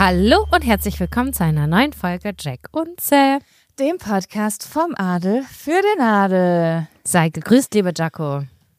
Hallo und herzlich willkommen zu einer neuen Folge Jack und Sam, dem Podcast vom Adel für den Adel. Sei gegrüßt, liebe Jacko.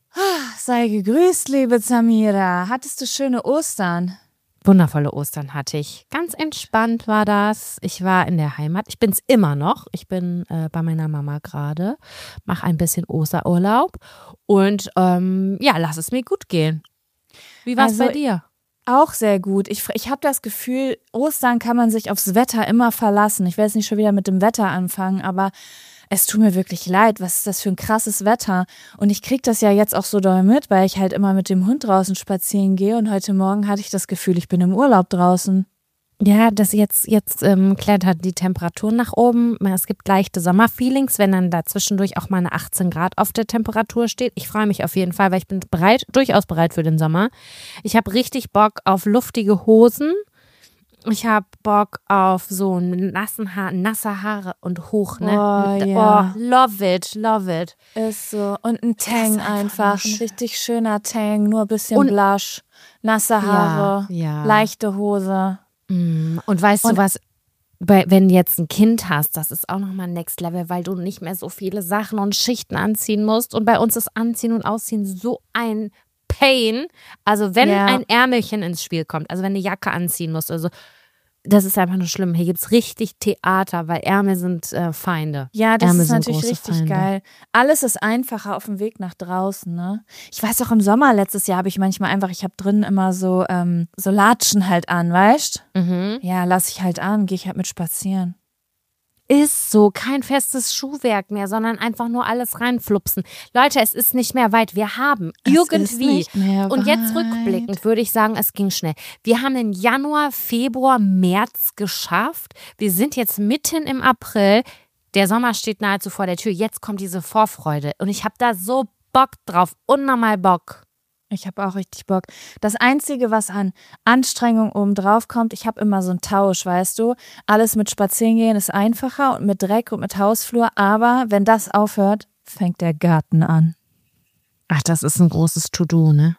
Sei gegrüßt, liebe Samira. Hattest du schöne Ostern? Wundervolle Ostern hatte ich. Ganz entspannt war das. Ich war in der Heimat. Ich bin es immer noch. Ich bin bei meiner Mama gerade. Mache ein bisschen Osterurlaub. Und lass es mir gut gehen. Wie war es bei dir? Auch sehr gut. Ich habe das Gefühl, Ostern kann man sich aufs Wetter immer verlassen. Ich will jetzt nicht schon wieder mit dem Wetter anfangen, aber es tut mir wirklich leid. Was ist das für ein krasses Wetter? Und ich kriege das ja jetzt auch so doll mit, weil ich halt immer mit dem Hund draußen spazieren gehe. Und heute Morgen hatte ich das Gefühl, ich bin im Urlaub draußen. Ja, das jetzt klettert die Temperatur nach oben. Es gibt leichte Sommerfeelings, wenn dann da zwischendurch auch mal eine 18 Grad auf der Temperatur steht. Ich freue mich auf jeden Fall, weil ich bin durchaus bereit für den Sommer. Ich habe richtig Bock auf luftige Hosen. Ich habe Bock auf so nasse Haare und hoch, ne? Ja. Oh, love it. Ist so. Und ein Tang einfach. Ein richtig schöner Tang, nur ein bisschen Blush. Nasse Haare, leichte Hose. Und weißt du was, wenn du jetzt ein Kind hast, das ist auch nochmal Next Level, weil du nicht mehr so viele Sachen und Schichten anziehen musst. Und bei uns ist Anziehen und Ausziehen so ein Pain. Also wenn ein Ärmelchen ins Spiel kommt, also wenn eine Jacke anziehen musst, also das ist einfach nur schlimm. Hier gibt es richtig Theater, weil Ärmel sind Feinde. Ja, das Ärmel ist natürlich richtig Feinde. Geil. Alles ist einfacher auf dem Weg nach draußen, ne? Ich weiß auch, im Sommer letztes Jahr habe ich manchmal einfach, ich habe drinnen immer so Latschen halt an, weißt? Ja, lasse ich halt an, gehe ich halt mit spazieren. Ist so, kein festes Schuhwerk mehr, sondern einfach nur alles reinflupsen. Leute, es ist nicht mehr weit. Wir haben irgendwie, und jetzt rückblickend würde ich sagen, es ging schnell. Wir haben den Januar, Februar, März geschafft. Wir sind jetzt mitten im April. Der Sommer steht nahezu vor der Tür. Jetzt kommt diese Vorfreude. Und ich habe da so Bock drauf. Unnormal Bock. Ich habe auch richtig Bock. Das Einzige, was an Anstrengung obendrauf kommt, ich habe immer so einen Tausch, weißt du? Alles mit Spazierengehen ist einfacher und mit Dreck und mit Hausflur, aber wenn das aufhört, fängt der Garten an. Ach, das ist ein großes To-Do, ne?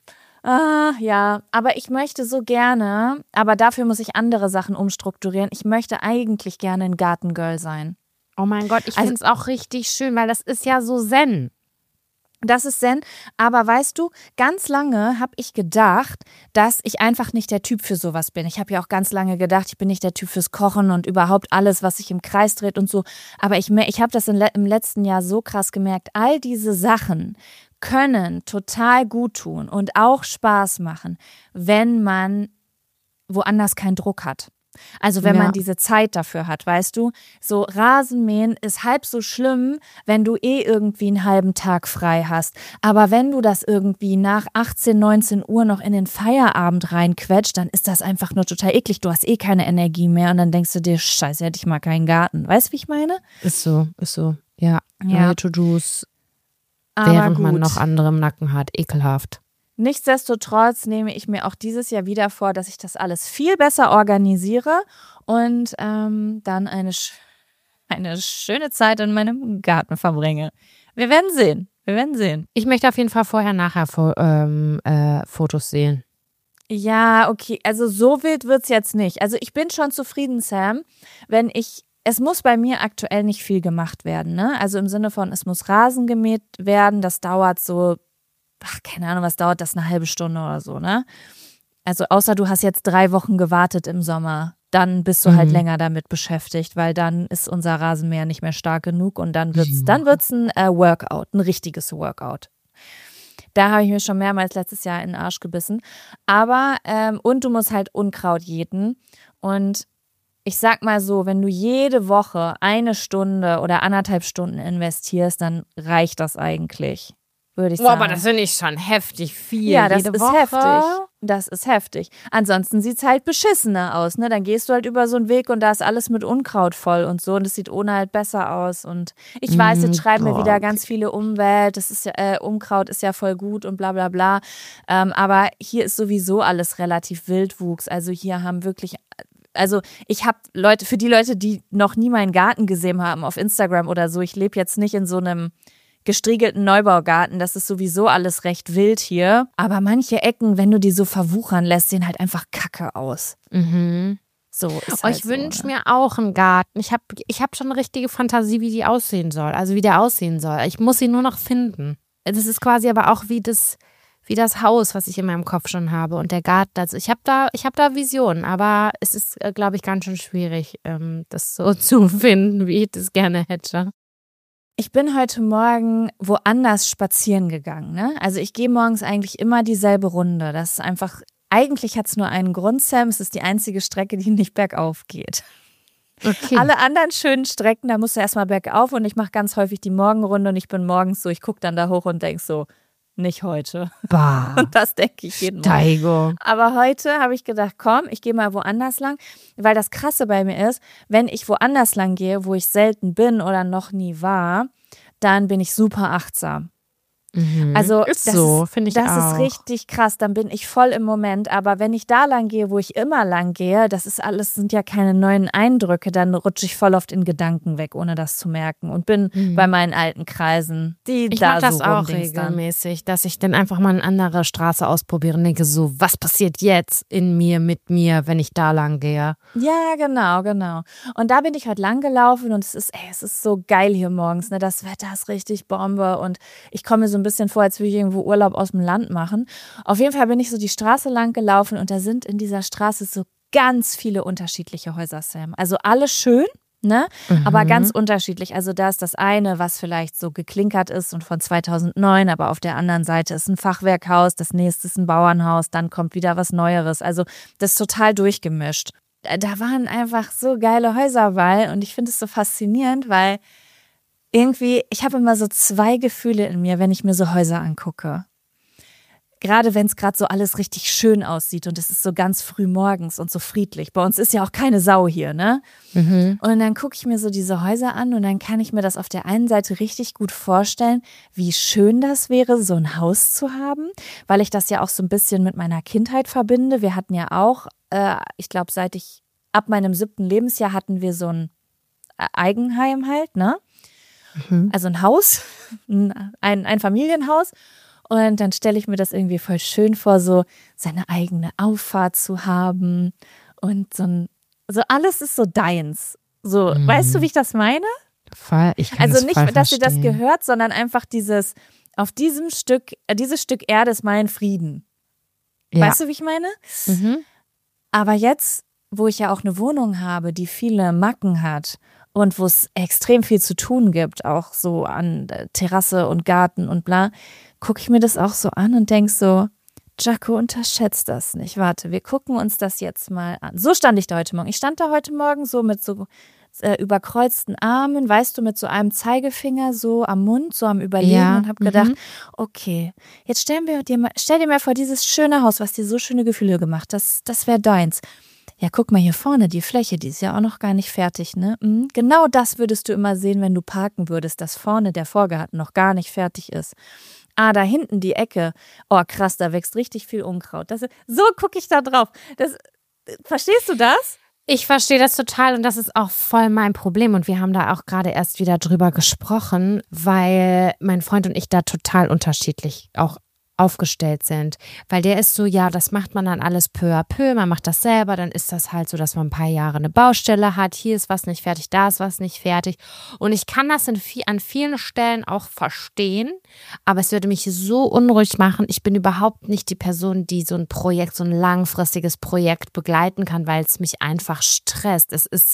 Ja, aber ich möchte so gerne, aber dafür muss ich andere Sachen umstrukturieren. Ich möchte eigentlich gerne ein Gartengirl sein. Oh mein Gott, ich finde es auch richtig schön, weil das ist ja so Zen. Das ist Zen, aber weißt du, ganz lange habe ich gedacht, dass ich einfach nicht der Typ für sowas bin. Ich habe ja auch ganz lange gedacht, ich bin nicht der Typ fürs Kochen und überhaupt alles, was sich im Kreis dreht und so. Aber ich habe das im letzten Jahr so krass gemerkt, all diese Sachen können total gut tun und auch Spaß machen, wenn man woanders keinen Druck hat. Also wenn man diese Zeit dafür hat, weißt du, so Rasenmähen ist halb so schlimm, wenn du irgendwie einen halben Tag frei hast. Aber wenn du das irgendwie nach 18, 19 Uhr noch in den Feierabend reinquetscht, dann ist das einfach nur total eklig. Du hast keine Energie mehr und dann denkst du dir, scheiße, hätte ich mal keinen Garten. Weißt du, wie ich meine? Ist so. Ja. Neue To-Dos, während man noch andere im Nacken hat. Ekelhaft. Nichtsdestotrotz nehme ich mir auch dieses Jahr wieder vor, dass ich das alles viel besser organisiere und dann eine schöne Zeit in meinem Garten verbringe. Wir werden sehen. Ich möchte auf jeden Fall vorher-nachher Fotos sehen. Ja, okay. Also so wild wird's jetzt nicht. Also ich bin schon zufrieden, Sam, es muss bei mir aktuell nicht viel gemacht werden, ne? Also im Sinne von, es muss Rasen gemäht werden, das dauert so, keine Ahnung, was dauert das, eine halbe Stunde oder so, ne? Also außer du hast jetzt 3 Wochen gewartet im Sommer, dann bist du halt länger damit beschäftigt, weil dann ist unser Rasenmäher nicht mehr stark genug und dann wird's ein Workout, ein richtiges Workout. Da habe ich mir schon mehrmals letztes Jahr in den Arsch gebissen. Aber, und du musst halt Unkraut jäten und ich sag mal so, wenn du jede Woche 1 Stunde oder 1,5 Stunden investierst, dann reicht das eigentlich. Würde ich sagen. Aber das finde ich schon heftig viel. Ja, das jede ist Woche. heftig. Das ist heftig. Ansonsten sieht es halt beschissener aus, ne? Dann gehst du halt über so einen Weg und da ist alles mit Unkraut voll und so und es sieht ohne halt besser aus. Und ich weiß, jetzt schreiben mir wieder ganz viele Umwelt, das ist ja, Unkraut ist ja voll gut und bla bla bla. Aber hier ist sowieso alles relativ Wildwuchs. Also hier haben wirklich. Also ich habe für die Leute, die noch nie meinen Garten gesehen haben auf Instagram oder so, ich lebe jetzt nicht in so einem gestriegelten Neubaugarten, das ist sowieso alles recht wild hier. Aber manche Ecken, wenn du die so verwuchern lässt, sehen halt einfach kacke aus. So ist halt ich wünsche mir auch einen Garten. Ich hab schon eine richtige Fantasie, wie die aussehen soll. Also wie der aussehen soll. Ich muss ihn nur noch finden. Das ist quasi aber auch wie das Haus, was ich in meinem Kopf schon habe und der Garten. Also ich hab da Visionen, aber es ist, glaube ich, ganz schön schwierig, das so zu finden, wie ich das gerne hätte. Ich bin heute Morgen woanders spazieren gegangen, ne? Also ich gehe morgens eigentlich immer dieselbe Runde. Das ist einfach, eigentlich hat es nur einen Grund, Sam. Es ist die einzige Strecke, die nicht bergauf geht. Okay. Alle anderen schönen Strecken, da musst du erstmal bergauf und ich mache ganz häufig die Morgenrunde und ich bin morgens so, ich gucke dann da hoch und denke so, nicht heute. Bah. Und das denke ich jeden Morgen. Steigo. Aber heute habe ich gedacht, komm, ich gehe mal woanders lang, weil das Krasse bei mir ist, wenn ich woanders lang gehe, wo ich selten bin oder noch nie war, dann bin ich super achtsam. Also ist so, finde ich das auch. ist richtig krass, dann bin ich voll im Moment, aber wenn ich da lang gehe, wo ich immer lang gehe, das ist alles, sind ja keine neuen Eindrücke, dann rutsche ich voll oft in Gedanken weg, ohne das zu merken und bin bei meinen alten Kreisen, die ich da mache das so auch rumdingstern. regelmäßig, dass ich dann einfach mal eine andere Straße ausprobiere und denke so, was passiert jetzt in mir, mit mir, wenn ich da lang gehe? Ja, genau. Und da bin ich heute lang gelaufen und es ist so geil hier morgens, ne? Das Wetter ist richtig Bombe und ich komme mir so ein bisschen vor, als würde ich irgendwo Urlaub aus dem Land machen. Auf jeden Fall bin ich so die Straße lang gelaufen und da sind in dieser Straße so ganz viele unterschiedliche Häuser, Sam. Also alle schön, ne? Aber ganz unterschiedlich. Also da ist das eine, was vielleicht so geklinkert ist und von 2009, aber auf der anderen Seite ist ein Fachwerkhaus, das nächste ist ein Bauernhaus, dann kommt wieder was Neueres. Also das ist total durchgemischt. Da waren einfach so geile Häuser bei und ich finde es so faszinierend, weil irgendwie, ich habe immer so zwei Gefühle in mir, wenn ich mir so Häuser angucke. Gerade wenn es gerade so alles richtig schön aussieht und es ist so ganz früh morgens und so friedlich. Bei uns ist ja auch keine Sau hier, ne? Und dann gucke ich mir so diese Häuser an und dann kann ich mir das auf der einen Seite richtig gut vorstellen, wie schön das wäre, so ein Haus zu haben, weil ich das ja auch so ein bisschen mit meiner Kindheit verbinde. Wir hatten ja auch, ich glaube, ab meinem 7. Lebensjahr hatten wir so ein Eigenheim halt, ne? Also ein Haus, ein Familienhaus. Und dann stelle ich mir das irgendwie voll schön vor, so seine eigene Auffahrt zu haben. Und so alles ist so deins. So, weißt du, wie ich das meine? Voll, ich kann Also das nicht, voll dass dir das verstehen. gehört, sondern einfach dieses Stück Erde ist mein Frieden. Ja. Weißt du, wie ich meine? Aber jetzt, wo ich ja auch eine Wohnung habe, die viele Macken hat und wo es extrem viel zu tun gibt, auch so an Terrasse und Garten und bla, gucke ich mir das auch so an und denke so, Jaco, unterschätzt das nicht. Warte, wir gucken uns das jetzt mal an. So stand ich da heute Morgen. Ich stand da heute Morgen so mit so überkreuzten Armen, weißt du, mit so einem Zeigefinger so am Mund, so am Überlegen und habe gedacht, okay, jetzt stell dir mal vor, dieses schöne Haus, was dir so schöne Gefühle gemacht hat, das wäre deins. Ja, guck mal hier vorne, die Fläche, die ist ja auch noch gar nicht fertig, ne? Genau das würdest du immer sehen, wenn du parken würdest, dass vorne der Vorgarten noch gar nicht fertig ist. Da hinten die Ecke, oh krass, da wächst richtig viel Unkraut. So gucke ich da drauf. Verstehst du das? Ich verstehe das total und das ist auch voll mein Problem und wir haben da auch gerade erst wieder drüber gesprochen, weil mein Freund und ich da total unterschiedlich auch aufgestellt sind, weil der ist so, ja, das macht man dann alles peu à peu, man macht das selber, dann ist das halt so, dass man ein paar Jahre eine Baustelle hat, hier ist was nicht fertig, da ist was nicht fertig und ich kann das an vielen Stellen auch verstehen, aber es würde mich so unruhig machen, ich bin überhaupt nicht die Person, die so ein Projekt, so ein langfristiges Projekt begleiten kann, weil es mich einfach stresst,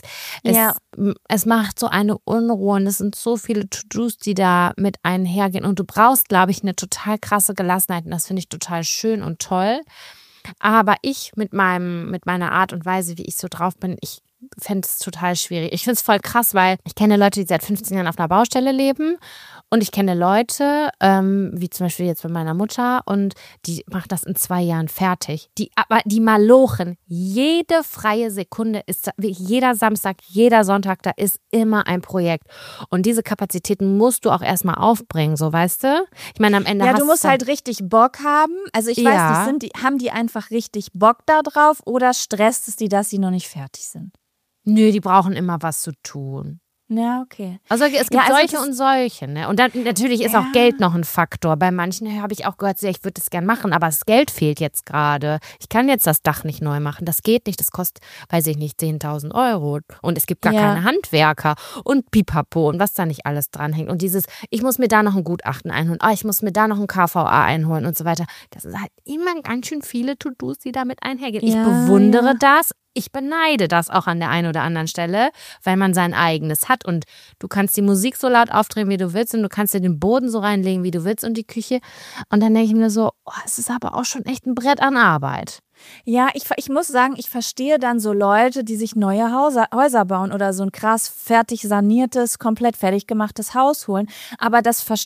es macht so eine Unruhe und es sind so viele To-Dos, die da mit einhergehen und du brauchst, glaube ich, eine total krasse Gelassenheit. Und das finde ich total schön und toll. Aber ich mit meiner Art und Weise, wie ich so drauf bin, ich fände es total schwierig. Ich finde es voll krass, weil ich kenne Leute, die seit 15 Jahren auf einer Baustelle leben und ich kenne Leute, wie zum Beispiel jetzt bei meiner Mutter und die macht das in 2 Jahren fertig. Aber die malochen, jede freie Sekunde ist, jeder Samstag, jeder Sonntag, da ist immer ein Projekt. Und diese Kapazitäten musst du auch erstmal aufbringen, so weißt du? Ich meine, am Ende du musst halt richtig Bock haben. Also ich weiß nicht, haben die einfach richtig Bock da drauf oder stresst es die, dass sie noch nicht fertig sind? Nö, die brauchen immer was zu tun. Ja, okay. Also es gibt solche und solche, ne? Und dann natürlich ist auch Geld noch ein Faktor. Bei manchen habe ich auch gehört, ich würde das gern machen, aber das Geld fehlt jetzt gerade. Ich kann jetzt das Dach nicht neu machen. Das geht nicht. Das kostet, weiß ich nicht, 10.000 Euro. Und es gibt gar keine Handwerker und Pipapo und was da nicht alles dranhängt. Und dieses, ich muss mir da noch ein Gutachten einholen, ich muss mir da noch ein KVA einholen und so weiter. Das sind halt immer ganz schön viele To-Dos, die damit einhergehen. Ich bewundere das. Ich beneide das auch an der einen oder anderen Stelle, weil man sein eigenes hat und du kannst die Musik so laut aufdrehen, wie du willst und du kannst dir den Boden so reinlegen, wie du willst und die Küche. Und dann denke ich mir so, es ist aber auch schon echt ein Brett an Arbeit. Ja, ich muss sagen, ich verstehe dann so Leute, die sich neue Häuser bauen oder so ein krass fertig saniertes, komplett fertig gemachtes Haus holen. Aber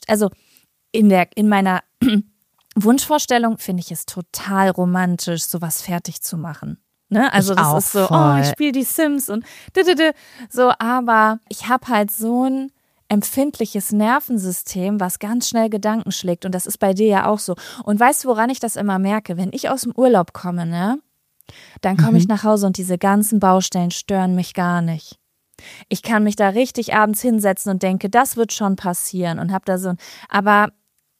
in meiner Wunschvorstellung finde ich es total romantisch, sowas fertig zu machen. Ne? Also das ist so, ich spiele die Sims und so, aber ich habe halt so ein empfindliches Nervensystem, was ganz schnell Gedanken schlägt und das ist bei dir ja auch so. Und weißt du, woran ich das immer merke? Wenn ich aus dem Urlaub komme, ne, dann komme ich nach Hause und diese ganzen Baustellen stören mich gar nicht. Ich kann mich da richtig abends hinsetzen und denke, das wird schon passieren und habe da aber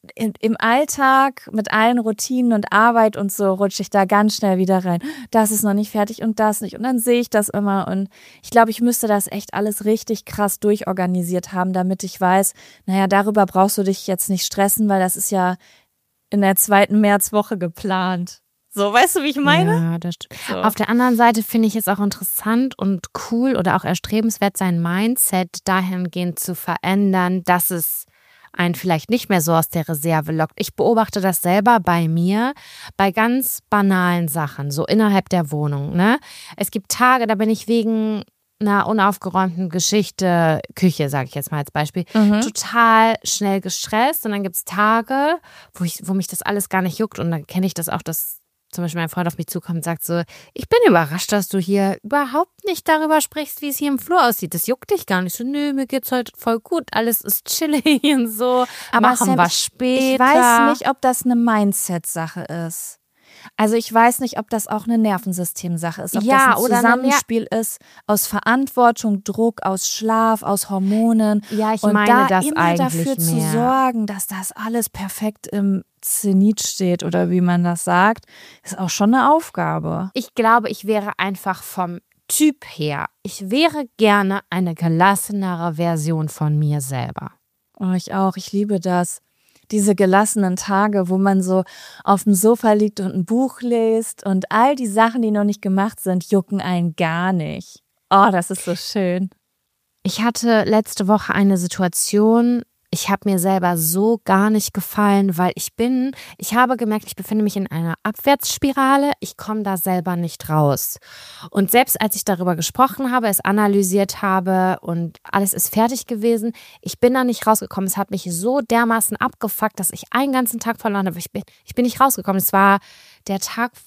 im Alltag mit allen Routinen und Arbeit und so rutsche ich da ganz schnell wieder rein. Das ist noch nicht fertig und das nicht. Und dann sehe ich das immer und ich glaube, ich müsste das echt alles richtig krass durchorganisiert haben, damit ich weiß, darüber brauchst du dich jetzt nicht stressen, weil das ist ja in der 2. Märzwoche geplant. So, weißt du, wie ich meine? Ja, das stimmt. So. Auf der anderen Seite finde ich es auch interessant und cool oder auch erstrebenswert, sein Mindset dahingehend zu verändern, dass es einen vielleicht nicht mehr so aus der Reserve lockt. Ich beobachte das selber bei mir, bei ganz banalen Sachen, so innerhalb der Wohnung. Ne? Es gibt Tage, da bin ich wegen einer unaufgeräumten Geschichte, Küche, sage ich jetzt mal als Beispiel, total schnell gestresst. Und dann gibt es Tage, wo mich das alles gar nicht juckt. Und dann kenne ich das auch, dass zum Beispiel mein Freund auf mich zukommt und sagt so, ich bin überrascht, dass du hier überhaupt nicht darüber sprichst, wie es hier im Flur aussieht. Das juckt dich gar nicht. So, nö, mir geht's heute voll gut. Alles ist chillig und so. Aber machen wir später. Ich weiß nicht, ob das eine Mindset-Sache ist. Also ich weiß nicht, ob das auch eine Nervensystemsache ist. Ob das ein Zusammenspiel ist aus Verantwortung, Druck, aus Schlaf, aus Hormonen. Ja, ich meine das immer eigentlich dafür mehr. zu sorgen, dass das alles perfekt im Zenit steht oder wie man das sagt, ist auch schon eine Aufgabe. Ich glaube, ich wäre einfach vom Typ her, ich wäre gerne eine gelassenere Version von mir selber. Oh, ich auch. Ich liebe das. Diese gelassenen Tage, wo man so auf dem Sofa liegt und ein Buch liest und all die Sachen, die noch nicht gemacht sind, jucken einen gar nicht. Oh, das ist so schön. Ich hatte letzte Woche eine Situation, ich habe mir selber so gar nicht gefallen, weil ich habe gemerkt, ich befinde mich in einer Abwärtsspirale, ich komme da selber nicht raus. Und selbst als ich darüber gesprochen habe, es analysiert habe und alles ist fertig gewesen, ich bin da nicht rausgekommen. Es hat mich so dermaßen abgefuckt, dass ich einen ganzen Tag verloren habe. Ich bin nicht rausgekommen. Es war der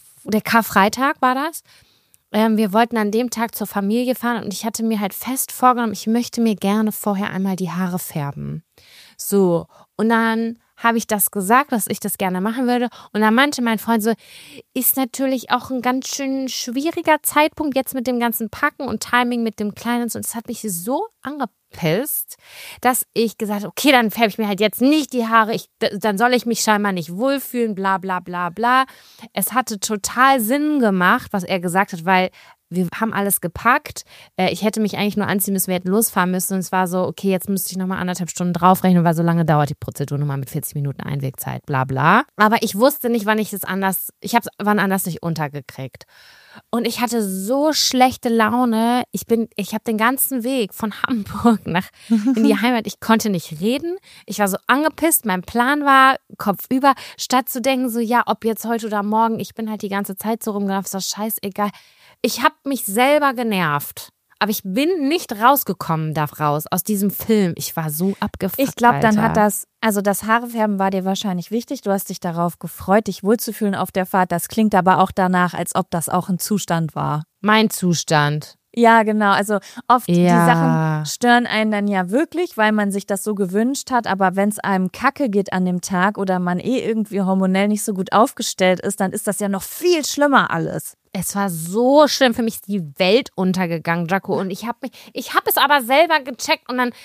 Karfreitag war das. Wir wollten an dem Tag zur Familie fahren und ich hatte mir halt fest vorgenommen, ich möchte mir gerne vorher einmal die Haare färben. So, und dann habe ich das gesagt, dass ich das gerne machen würde. Und dann meinte mein Freund so, ist natürlich auch ein ganz schön schwieriger Zeitpunkt jetzt mit dem ganzen Packen und Timing mit dem Kleinen. Und es hat mich so angepisst, dass ich gesagt habe, okay, dann färbe ich mir halt jetzt nicht die Haare, dann soll ich mich scheinbar nicht wohlfühlen, bla bla bla bla. Es hatte total Sinn gemacht, was er gesagt hat, weil wir haben alles gepackt. Ich hätte mich eigentlich nur anziehen müssen, wir hätten losfahren müssen. Und es war so, okay, jetzt müsste ich nochmal 1,5 Stunden draufrechnen, weil so lange dauert die Prozedur nochmal mit 40 Minuten Einwegzeit, bla bla. Aber ich wusste nicht, wann ich habe es wann anders nicht untergekriegt. Und ich hatte so schlechte Laune. Ich habe den ganzen Weg von Hamburg in die Heimat, ich konnte nicht reden. Ich war so angepisst. Mein Plan war, Kopf über, statt zu denken, so, ja, ob jetzt heute oder morgen, ich bin halt die ganze Zeit so rumgelaufen, ist doch scheißegal. Ich habe mich selber genervt. Aber ich bin nicht rausgekommen daraus, aus diesem Film. Ich war so abgefuckt. Ich glaube, dann hat das Haarefärben war dir wahrscheinlich wichtig. Du hast dich darauf gefreut, dich wohlzufühlen auf der Fahrt. Das klingt aber auch danach, als ob das auch ein Zustand war. Mein Zustand. Ja, genau. Also oft die Sachen stören einen dann ja wirklich, weil man sich das so gewünscht hat. Aber wenn es einem kacke geht an dem Tag oder man irgendwie hormonell nicht so gut aufgestellt ist, dann ist das ja noch viel schlimmer alles. Es war so schlimm, für mich ist die Welt untergegangen, Jaco. Und ich habe es aber selber gecheckt und dann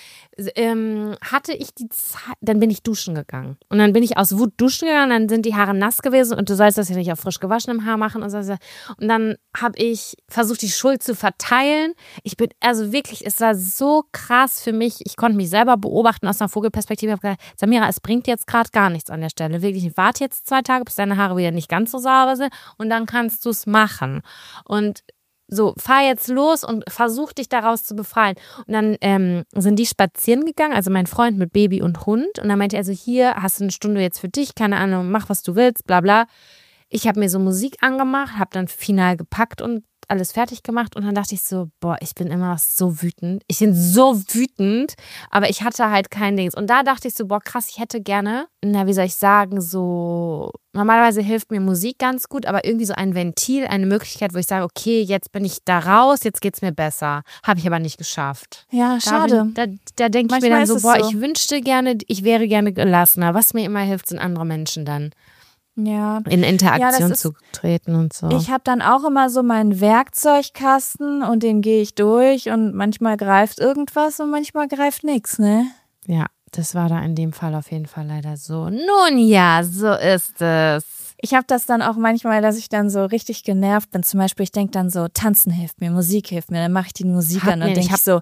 hatte ich die Zeit, dann bin ich duschen gegangen. Und dann bin ich aus Wut duschen gegangen, dann sind die Haare nass gewesen und du sollst das ja nicht auf frisch gewaschenem Haar machen. Und dann habe ich versucht, die Schuld zu verteilen. Also wirklich, es war so krass für mich. Ich konnte mich selber beobachten aus einer Vogelperspektive. Ich habe gesagt, Samira, es bringt jetzt gerade gar nichts an der Stelle. Wirklich, ich warte jetzt 2 Tage, bis deine Haare wieder nicht ganz so sauber sind und dann kannst du es machen. Und so, fahr jetzt los und versuch dich daraus zu befreien. Und dann sind die spazieren gegangen, also mein Freund mit Baby und Hund. Und dann meinte er so, hier, hast du eine Stunde jetzt für dich, keine Ahnung, mach, was du willst, bla bla. Ich habe mir so Musik angemacht, habe dann final gepackt und alles fertig gemacht. Und dann dachte ich so, boah, ich bin immer noch so wütend. Ich bin so wütend, aber ich hatte halt kein Dings. Und da dachte ich so, boah, krass, ich hätte gerne, wie soll ich sagen, so, normalerweise hilft mir Musik ganz gut, aber irgendwie so ein Ventil, eine Möglichkeit, wo ich sage, okay, jetzt bin ich da raus, jetzt geht's mir besser. Habe ich aber nicht geschafft. Ja, schade. Da denke ich mir dann so, boah, ich wünschte gerne, ich wäre gerne gelassener. Was mir immer hilft, sind andere Menschen dann. Ja. In Interaktion zu treten und so. Ich habe dann auch immer so meinen Werkzeugkasten und den gehe ich durch und manchmal greift irgendwas und manchmal greift nichts, ne? Ja, das war da in dem Fall auf jeden Fall leider so. Nun ja, so ist es. Ich habe das dann auch manchmal, dass ich dann so richtig genervt bin. Zum Beispiel, ich denke dann so, Tanzen hilft mir, Musik hilft mir. Dann mache ich die Musik an und denke ich so,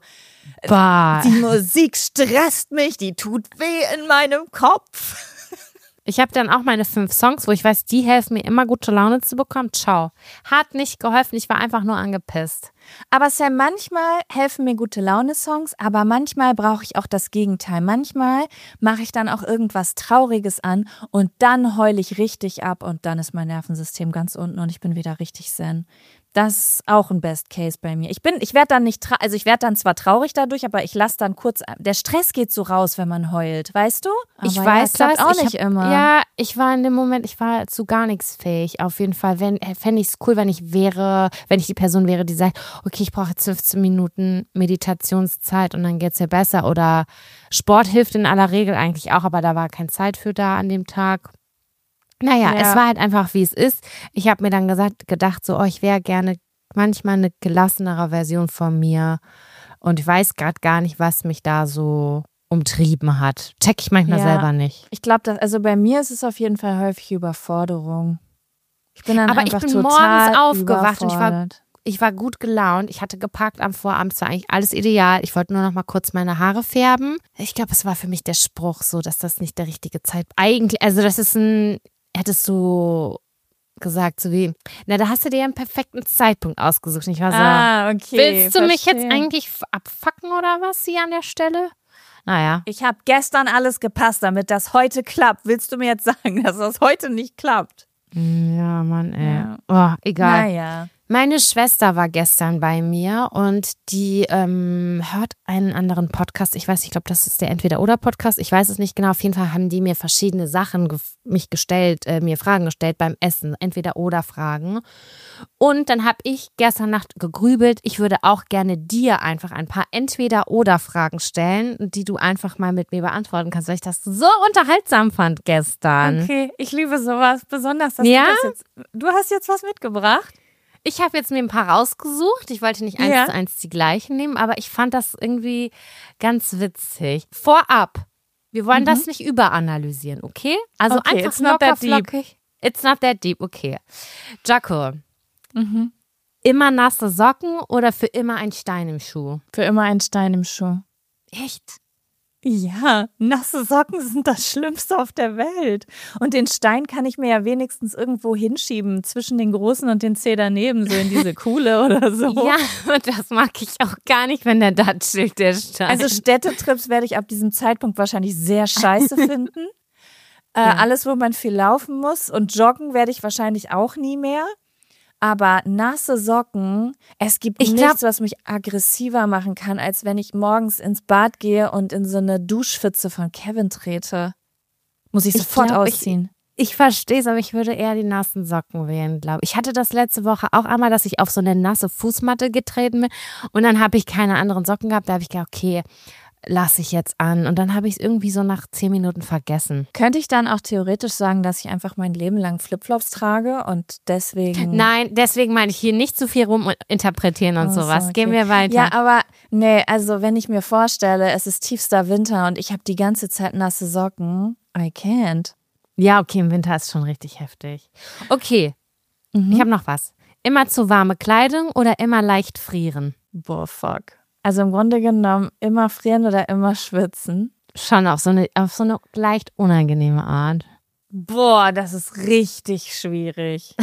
die Musik stresst mich, die tut weh in meinem Kopf. Ich habe dann auch meine 5 Songs, wo ich weiß, die helfen mir immer, gute Laune zu bekommen. Ciao. Hat nicht geholfen, ich war einfach nur angepisst. Aber Sam, manchmal helfen mir gute Laune-Songs, aber manchmal brauche ich auch das Gegenteil. Manchmal mache ich dann auch irgendwas Trauriges an und dann heule ich richtig ab und dann ist mein Nervensystem ganz unten und ich bin wieder richtig zen. Das ist auch ein Best Case bei mir. Ich werde dann ich werde dann zwar traurig dadurch, aber ich lasse dann kurz, der Stress geht so raus, wenn man heult, weißt du? Aber ich weiß das auch nicht immer. Ja, ich war in dem Moment, ich war zu gar nichts fähig. Auf jeden Fall, fände ich es cool, wenn ich die Person wäre, die sagt, okay, ich brauche jetzt 15 Minuten Meditationszeit und dann geht's mir besser. Oder Sport hilft in aller Regel eigentlich auch, aber da war keine Zeit für da an dem Tag. Naja, es war halt einfach, wie es ist. Ich habe mir dann gedacht, so, ich wäre gerne manchmal eine gelassenere Version von mir. Und ich weiß gerade gar nicht, was mich da so umtrieben hat. Check ich manchmal selber nicht. Ich glaube, also bei mir ist es auf jeden Fall häufig Überforderung. Ich bin dann einfach ich bin total morgens aufgewacht und ich war gut gelaunt. Ich hatte gepackt am Vorabend, es war eigentlich alles ideal. Ich wollte nur noch mal kurz meine Haare färben. Ich glaube, es war für mich der Spruch so, dass das nicht der richtige Zeitpunkt. Eigentlich, also das ist hättest du gesagt, so wie, da hast du dir einen perfekten Zeitpunkt ausgesucht. Ich war so, okay. Willst du mich jetzt eigentlich abfacken oder was hier an der Stelle? Naja. Ich habe gestern alles gepasst, damit das heute klappt. Willst du mir jetzt sagen, dass das heute nicht klappt? Ja, Mann, ey. Ja. Oh, egal. Naja. Meine Schwester war gestern bei mir und die hört einen anderen Podcast. Ich weiß nicht, ich glaube, das ist der Entweder-Oder-Podcast. Ich weiß es nicht genau. Auf jeden Fall haben die mir verschiedene Sachen mir Fragen gestellt beim Essen. Entweder-Oder-Fragen. Und dann habe ich gestern Nacht gegrübelt. Ich würde auch gerne dir einfach ein paar Entweder-Oder-Fragen stellen, die du einfach mal mit mir beantworten kannst, weil ich das so unterhaltsam fand gestern. Okay, ich liebe sowas. Besonders, dass du hast jetzt was mitgebracht. Ich habe jetzt mir ein paar rausgesucht. Ich wollte nicht 1:1 die gleichen nehmen, aber ich fand das irgendwie ganz witzig. Vorab, wir wollen das nicht überanalysieren, okay? Also einfach it's not that flockig. It's not that deep, okay. Jaco, immer nasse Socken oder für immer ein Stein im Schuh? Für immer ein Stein im Schuh. Echt? Ja, nasse Socken sind das Schlimmste auf der Welt. Und den Stein kann ich mir ja wenigstens irgendwo hinschieben, zwischen den großen und den Zeh daneben, so in diese Kuhle oder so. Ja, und das mag ich auch gar nicht, wenn der da chillt, der Stein. Also Städtetrips werde ich ab diesem Zeitpunkt wahrscheinlich sehr scheiße finden. Alles, wo man viel laufen muss, und joggen werde ich wahrscheinlich auch nie mehr. Aber nasse Socken, es gibt nichts, was mich aggressiver machen kann, als wenn ich morgens ins Bad gehe und in so eine Duschpfütze von Kevin trete. Muss ich sofort ausziehen. Ich verstehe es, aber ich würde eher die nassen Socken wählen, glaube ich. Ich hatte das letzte Woche auch einmal, dass ich auf so eine nasse Fußmatte getreten bin und dann habe ich keine anderen Socken gehabt. Da habe ich gedacht, okay, lasse ich jetzt an. Und dann habe ich es irgendwie so nach 10 Minuten vergessen. Könnte ich dann auch theoretisch sagen, dass ich einfach mein Leben lang Flipflops trage und deswegen... Nein, deswegen meine ich hier nicht zu viel ruminterpretieren und sowas. Okay. Gehen wir weiter. Ja, aber nee, also wenn ich mir vorstelle, es ist tiefster Winter und ich habe die ganze Zeit nasse Socken, I can't. Ja, okay, im Winter ist schon richtig heftig. Okay, ich habe noch was. Immer zu warme Kleidung oder immer leicht frieren? Boah, fuck. Also im Grunde genommen immer frieren oder immer schwitzen. Schon auf so eine leicht unangenehme Art. Boah, das ist richtig schwierig.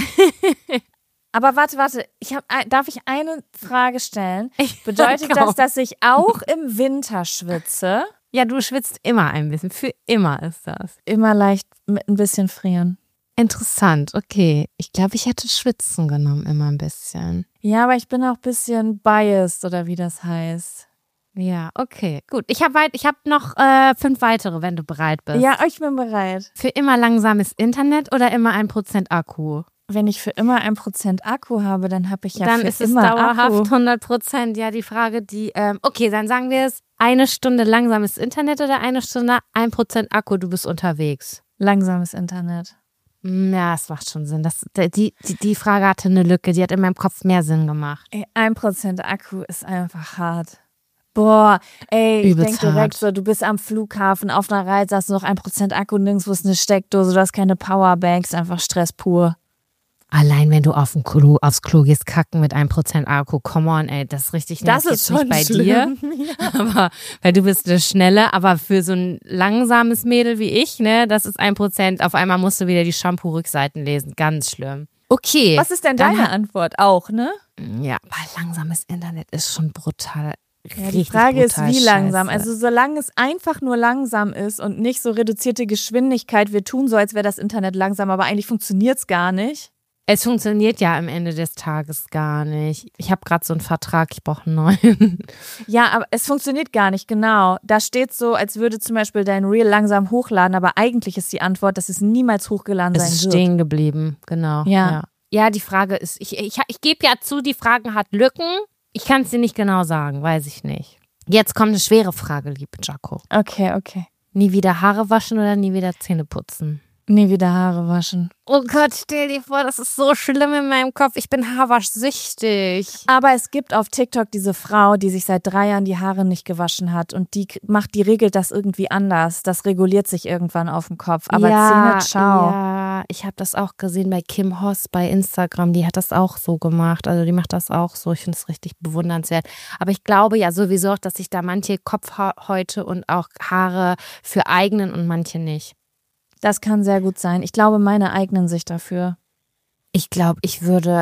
Aber warte. Darf ich eine Frage stellen? Bedeutet das, dass ich auch im Winter schwitze? Ja, du schwitzt immer ein bisschen. Für immer ist das. Immer leicht mit ein bisschen frieren. Interessant, okay. Ich glaube, ich hätte Schwitzen genommen, immer ein bisschen. Ja, aber ich bin auch ein bisschen biased, oder wie das heißt. Ja, okay, gut. Ich hab noch 5 weitere, wenn du bereit bist. Ja, ich bin bereit. Für immer langsames Internet oder immer 1% Akku? Wenn ich für immer 1% Akku habe, dann habe ich ja dann für ist es immer dauerhaft Akku. 100%. Ja, die Frage, okay, dann sagen wir es, 1 Stunde langsames Internet oder 1 Stunde 1% Akku, du bist unterwegs? Langsames Internet. Ja, das macht schon Sinn. Die Frage hatte eine Lücke, die hat in meinem Kopf mehr Sinn gemacht. 1% Akku ist einfach hart. Boah, ey, ich denke direkt so, du bist am Flughafen auf einer Reise, hast noch 1% Akku, nirgendwo ist eine Steckdose, du hast keine Powerbanks, einfach Stress pur. Allein wenn du aufs Klo gehst, kacken mit 1% Akku, come on, ey, das ist richtig nervig. Das ist schon nicht bei schlimm. dir, aber weil du bist eine Schnelle, aber für so ein langsames Mädel wie ich, ne, das ist 1%, auf einmal musst du wieder die Shampoo-Rückseiten lesen, ganz schlimm. Okay. Was ist denn deine Antwort auch, ne? Ja, weil langsames Internet ist schon brutal. Ja, die Frage ist, wie langsam. Also solange es einfach nur langsam ist und nicht so reduzierte Geschwindigkeit, wir tun so, als wäre das Internet langsam, aber eigentlich funktioniert es gar nicht. Es funktioniert ja am Ende des Tages gar nicht. Ich habe gerade so einen Vertrag, ich brauche einen neuen. Ja, aber es funktioniert gar nicht, genau. Da steht so, als würde zum Beispiel dein Reel langsam hochladen, aber eigentlich ist die Antwort, dass es niemals hochgeladen sein wird. Es ist stehen geblieben, genau. Ja, die Frage ist, ich gebe ja zu, die Frage hat Lücken. Ich kann es dir nicht genau sagen, weiß ich nicht. Jetzt kommt eine schwere Frage, liebe Jaco. Okay. Nie wieder Haare waschen oder nie wieder Zähne putzen? Nie wieder Haare waschen. Oh Gott, stell dir vor, das ist so schlimm in meinem Kopf. Ich bin haarwaschsüchtig. Aber es gibt auf TikTok diese Frau, die sich seit 3 Jahren die Haare nicht gewaschen hat und die regelt das irgendwie anders. Das reguliert sich irgendwann auf dem Kopf. Aber Zähne, ciao. Ja, ich habe das auch gesehen bei Kim Hoss bei Instagram. Die hat das auch so gemacht. Also die macht das auch so. Ich finde es richtig bewundernswert. Aber ich glaube ja sowieso auch, dass sich da manche Kopfhäute und auch Haare für eignen und manche nicht. Das kann sehr gut sein. Ich glaube, meine eignen sich dafür. Ich glaube, ich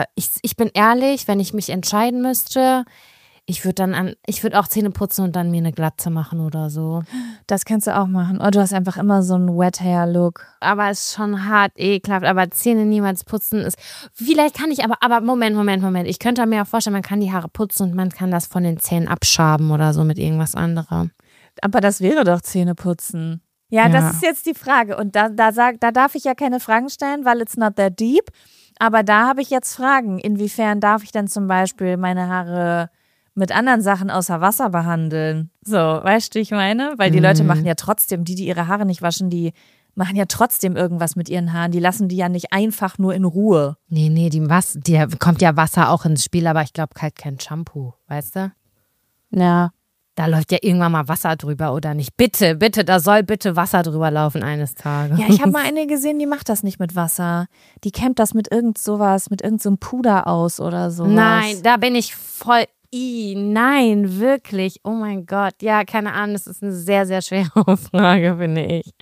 bin ehrlich, wenn ich mich entscheiden müsste, ich würde auch Zähne putzen und dann mir eine Glatze machen oder so. Das kannst du auch machen. Oh, du hast einfach immer so einen Wet-Hair-Look. Aber es ist schon hart ekelhaft, aber Zähne niemals putzen ist, vielleicht kann ich aber Moment. Ich könnte mir auch vorstellen, man kann die Haare putzen und man kann das von den Zähnen abschaben oder so mit irgendwas anderem. Aber das wäre doch Zähneputzen. Ja, das ist jetzt die Frage. Und da darf ich ja keine Fragen stellen, weil it's not that deep. Aber da habe ich jetzt Fragen. Inwiefern darf ich dann zum Beispiel meine Haare mit anderen Sachen außer Wasser behandeln? So, weißt du, ich meine? Weil die Leute machen ja trotzdem, die ihre Haare nicht waschen, die machen ja trotzdem irgendwas mit ihren Haaren. Die lassen die ja nicht einfach nur in Ruhe. Nee, die kommt ja Wasser auch ins Spiel, aber ich glaube halt kein Shampoo, weißt du? Ja. Da läuft ja irgendwann mal Wasser drüber, oder nicht? Bitte, da soll bitte Wasser drüber laufen eines Tages. Ja, ich habe mal eine gesehen, die macht das nicht mit Wasser. Die kämmt das mit irgend so einem Puder aus oder sowas. Nein, da bin ich voll... Nein, wirklich. Oh mein Gott. Ja, keine Ahnung, das ist eine sehr, sehr schwere Frage, finde ich.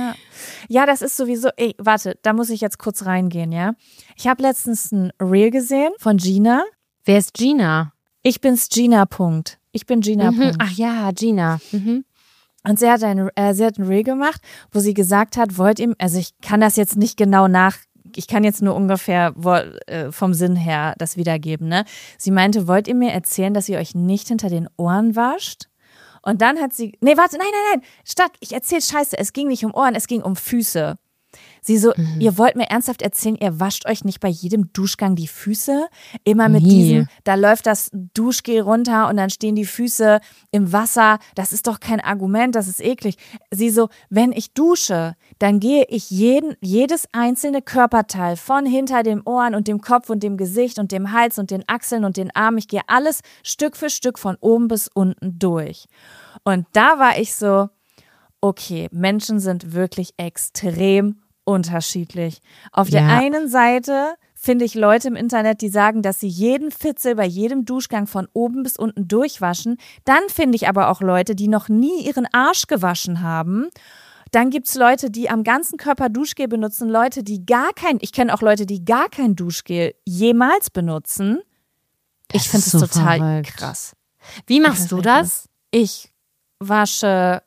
Ja, das ist sowieso... Ey, warte, da muss ich jetzt kurz reingehen, ja? Ich habe letztens ein Reel gesehen von Gina. Wer ist Gina? Ich bin's, Gina. Ich bin Gina. Ach ja, Gina. Und sie hat ein Reel gemacht, wo sie gesagt hat, also ich kann das jetzt nicht genau ich kann jetzt nur ungefähr vom Sinn her das wiedergeben, ne? Sie meinte, wollt ihr mir erzählen, dass ihr euch nicht hinter den Ohren wascht? Und dann hat sie, nein, ich erzähl Scheiße, es ging nicht um Ohren, es ging um Füße. Sie so, ihr wollt mir ernsthaft erzählen, ihr wascht euch nicht bei jedem Duschgang die Füße? Immer mit diesem, da läuft das Duschgel runter und dann stehen die Füße im Wasser. Das ist doch kein Argument, das ist eklig. Sie so, wenn ich dusche, dann gehe ich jedes einzelne Körperteil von hinter den Ohren und dem Kopf und dem Gesicht und dem Hals und den Achseln und den Armen, ich gehe alles Stück für Stück von oben bis unten durch. Und da war ich so, okay, Menschen sind wirklich extrem unterschiedlich. Auf der einen Seite finde ich Leute im Internet, die sagen, dass sie jeden Fitzel bei jedem Duschgang von oben bis unten durchwaschen. Dann finde ich aber auch Leute, die noch nie ihren Arsch gewaschen haben. Dann gibt es Leute, die am ganzen Körper Duschgel benutzen, ich kenne auch Leute, die gar kein Duschgel jemals benutzen. Ich finde es so total krass. Wie machst du das? Ich wasche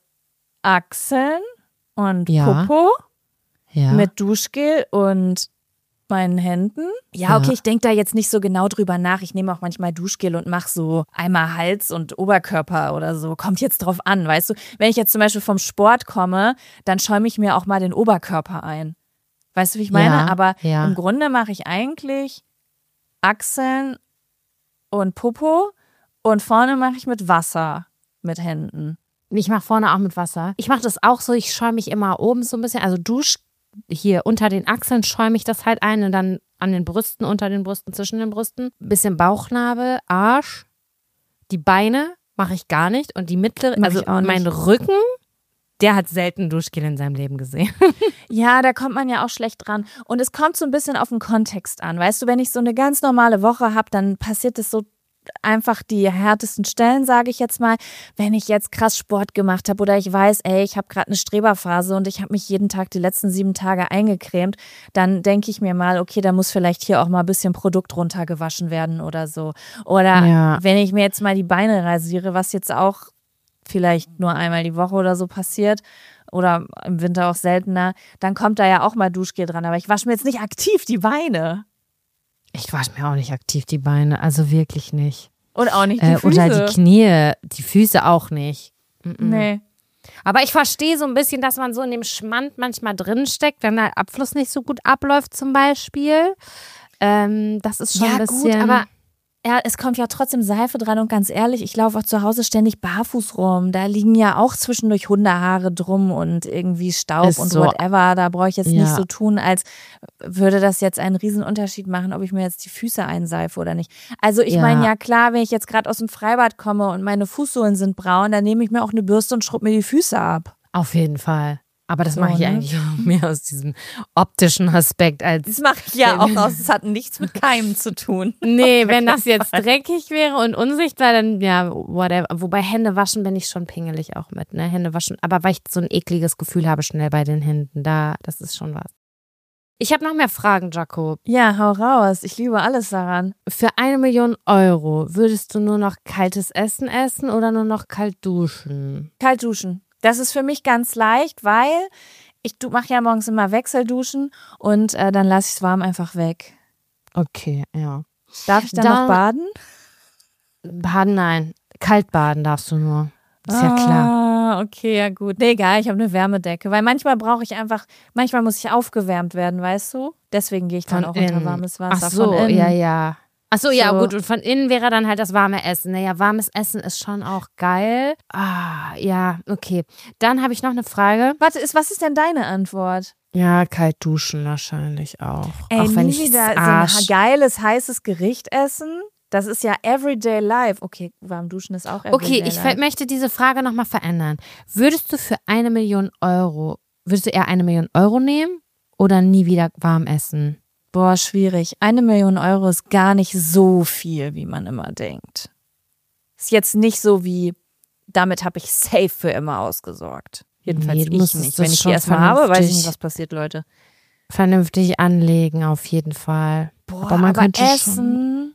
Achseln und Popo. Ja. Mit Duschgel und meinen Händen. Ja, okay, ich denke da jetzt nicht so genau drüber nach. Ich nehme auch manchmal Duschgel und mache so einmal Hals und Oberkörper oder so. Kommt jetzt drauf an, weißt du? Wenn ich jetzt zum Beispiel vom Sport komme, dann schäume ich mir auch mal den Oberkörper ein. Weißt du, wie ich meine? Ja, aber im Grunde mache ich eigentlich Achseln und Popo und vorne mache ich mit Wasser mit Händen. Ich mache vorne auch mit Wasser. Ich mache das auch so, ich schäume mich immer oben so ein bisschen, also hier unter den Achseln schäume ich das halt ein und dann an den Brüsten, unter den Brüsten, zwischen den Brüsten. Bisschen Bauchnabel, Arsch, die Beine mache ich gar nicht und die mittlere, also mein Rücken, der hat selten Duschgel in seinem Leben gesehen. Ja, da kommt man ja auch schlecht dran. Und es kommt so ein bisschen auf den Kontext an. Weißt du, wenn ich so eine ganz normale Woche habe, dann passiert es so einfach die härtesten Stellen, sage ich jetzt mal. Wenn ich jetzt krass Sport gemacht habe oder ich weiß, ich habe gerade eine Streberphase und ich habe mich jeden Tag die letzten 7 Tage eingecremt, dann denke ich mir mal, okay, da muss vielleicht hier auch mal ein bisschen Produkt runtergewaschen werden oder so. Oder wenn ich mir jetzt mal die Beine rasiere, was jetzt auch vielleicht nur einmal die Woche oder so passiert oder im Winter auch seltener, dann kommt da ja auch mal Duschgel dran. Aber ich wasche mir jetzt nicht aktiv die Beine. Ich wasche mir auch nicht aktiv die Beine, also wirklich nicht. Und auch nicht die Füße. Oder die Knie, die Füße auch nicht. Nee. Aber ich verstehe so ein bisschen, dass man so in dem Schmand manchmal drinsteckt, wenn der Abfluss nicht so gut abläuft zum Beispiel. Das ist schon ein bisschen... Gut, aber es kommt ja trotzdem Seife dran und ganz ehrlich, ich laufe auch zu Hause ständig barfuß rum. Da liegen ja auch zwischendurch Hundehaare drum und irgendwie Staub und so whatever. Da brauche ich jetzt nicht so tun, als würde das jetzt einen Riesenunterschied machen, ob ich mir jetzt die Füße einseife oder nicht. Also ich meine, ja klar, wenn ich jetzt gerade aus dem Freibad komme und meine Fußsohlen sind braun, dann nehme ich mir auch eine Bürste und schrubbe mir die Füße ab. Auf jeden Fall. Aber das mache ich eigentlich auch mehr aus diesem optischen Aspekt als. Das mache ich ja auch aus. Es hat nichts mit Keimen zu tun. Nee, wenn das jetzt dreckig wäre und unsichtbar, dann whatever. Wobei Hände waschen bin ich schon pingelig auch mit, ne? Hände waschen. Aber weil ich so ein ekliges Gefühl habe schnell bei den Händen, das ist schon was. Ich habe noch mehr Fragen, Jakob. Ja, hau raus. Ich liebe alles daran. Für 1 Million Euro würdest du nur noch kaltes Essen essen oder nur noch kalt duschen? Kalt duschen. Das ist für mich ganz leicht, weil ich mache ja morgens immer Wechselduschen und dann lasse ich es warm einfach weg. Okay, ja. Darf ich dann noch baden? Baden, nein. Kalt baden darfst du nur. Ist ja klar. Okay, ja gut. Nee, egal, ich habe eine Wärmedecke, weil manchmal muss ich aufgewärmt werden, weißt du? Deswegen gehe ich dann auch unter warmes Wasser. Ach so, von innen. ja. Achso, ja, gut. Und von innen wäre dann halt das warme Essen. Naja, warmes Essen ist schon auch geil. Ja, okay. Dann habe ich noch eine Frage. Warte, was ist denn deine Antwort? Ja, kalt duschen wahrscheinlich auch. Ey, auch wenn ich wieder so ein geiles, heißes Gericht essen. Das ist ja everyday life. Okay, warm duschen ist auch everyday life. Okay, ich möchte diese Frage nochmal verändern. Würdest du für 1 Million Euro, würdest du eher 1 Million Euro nehmen oder nie wieder warm essen? Boah, schwierig. 1 Million Euro ist gar nicht so viel, wie man immer denkt. Ist jetzt nicht so wie, damit habe ich safe für immer ausgesorgt. Jedenfalls ich nicht. Wenn ich die erstmal habe, weiß ich nicht, was passiert, Leute. Vernünftig anlegen, auf jeden Fall. Boah, aber man könnte essen.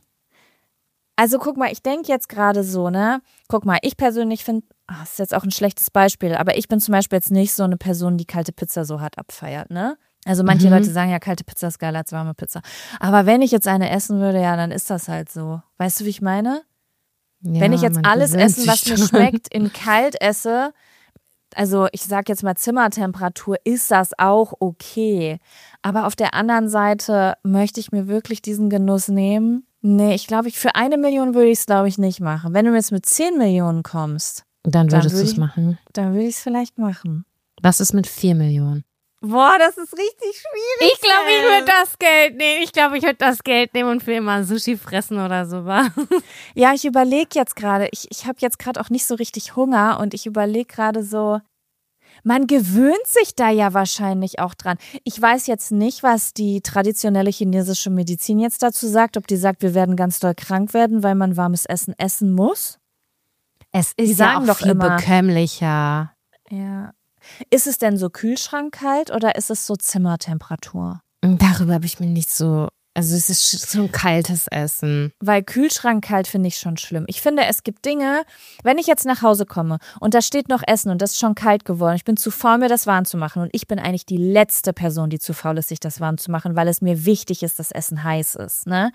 Also guck mal, ich denke jetzt gerade so, ne? Guck mal, ich persönlich finde, das ist jetzt auch ein schlechtes Beispiel, aber ich bin zum Beispiel jetzt nicht so eine Person, die kalte Pizza so hart abfeiert, ne? Also manche Leute sagen ja, kalte Pizza ist geiler als warme Pizza. Aber wenn ich jetzt eine essen würde, ja, dann ist das halt so. Weißt du, wie ich meine? Ja, wenn ich jetzt alles essen, was mir schmeckt, in kalt esse, Also ich sag jetzt mal Zimmertemperatur, ist das auch okay. Aber auf der anderen Seite möchte ich mir wirklich diesen Genuss nehmen. Nee, ich glaube, für 1 Million würde ich es, glaube ich, nicht machen. Wenn du jetzt mit 10 Millionen kommst, dann würdest du es machen. Dann würde ich es vielleicht machen. Was ist mit 4 Millionen? Boah, das ist richtig schwierig. Ich glaube, ich würde das Geld nehmen. Ich glaube, ich würde das Geld nehmen und für immer Sushi fressen oder so. Ja, ich überlege jetzt gerade. Ich habe jetzt gerade auch nicht so richtig Hunger und ich überlege gerade so, man gewöhnt sich da ja wahrscheinlich auch dran. Ich weiß jetzt nicht, was die traditionelle chinesische Medizin jetzt dazu sagt, ob die sagt, wir werden ganz doll krank werden, weil man warmes Essen essen muss. Es ist ja auch viel bekömmlicher. Ja. Ist es denn so kühlschrankkalt oder ist es so Zimmertemperatur? Darüber habe ich mir nicht so, also es ist schon kaltes Essen. Weil kühlschrankkalt finde ich schon schlimm. Ich finde, es gibt Dinge, wenn ich jetzt nach Hause komme und da steht noch Essen und das ist schon kalt geworden, ich bin zu faul, mir das warm zu machen und ich bin eigentlich die letzte Person, die zu faul ist, sich das warm zu machen, weil es mir wichtig ist, dass Essen heiß ist, ne?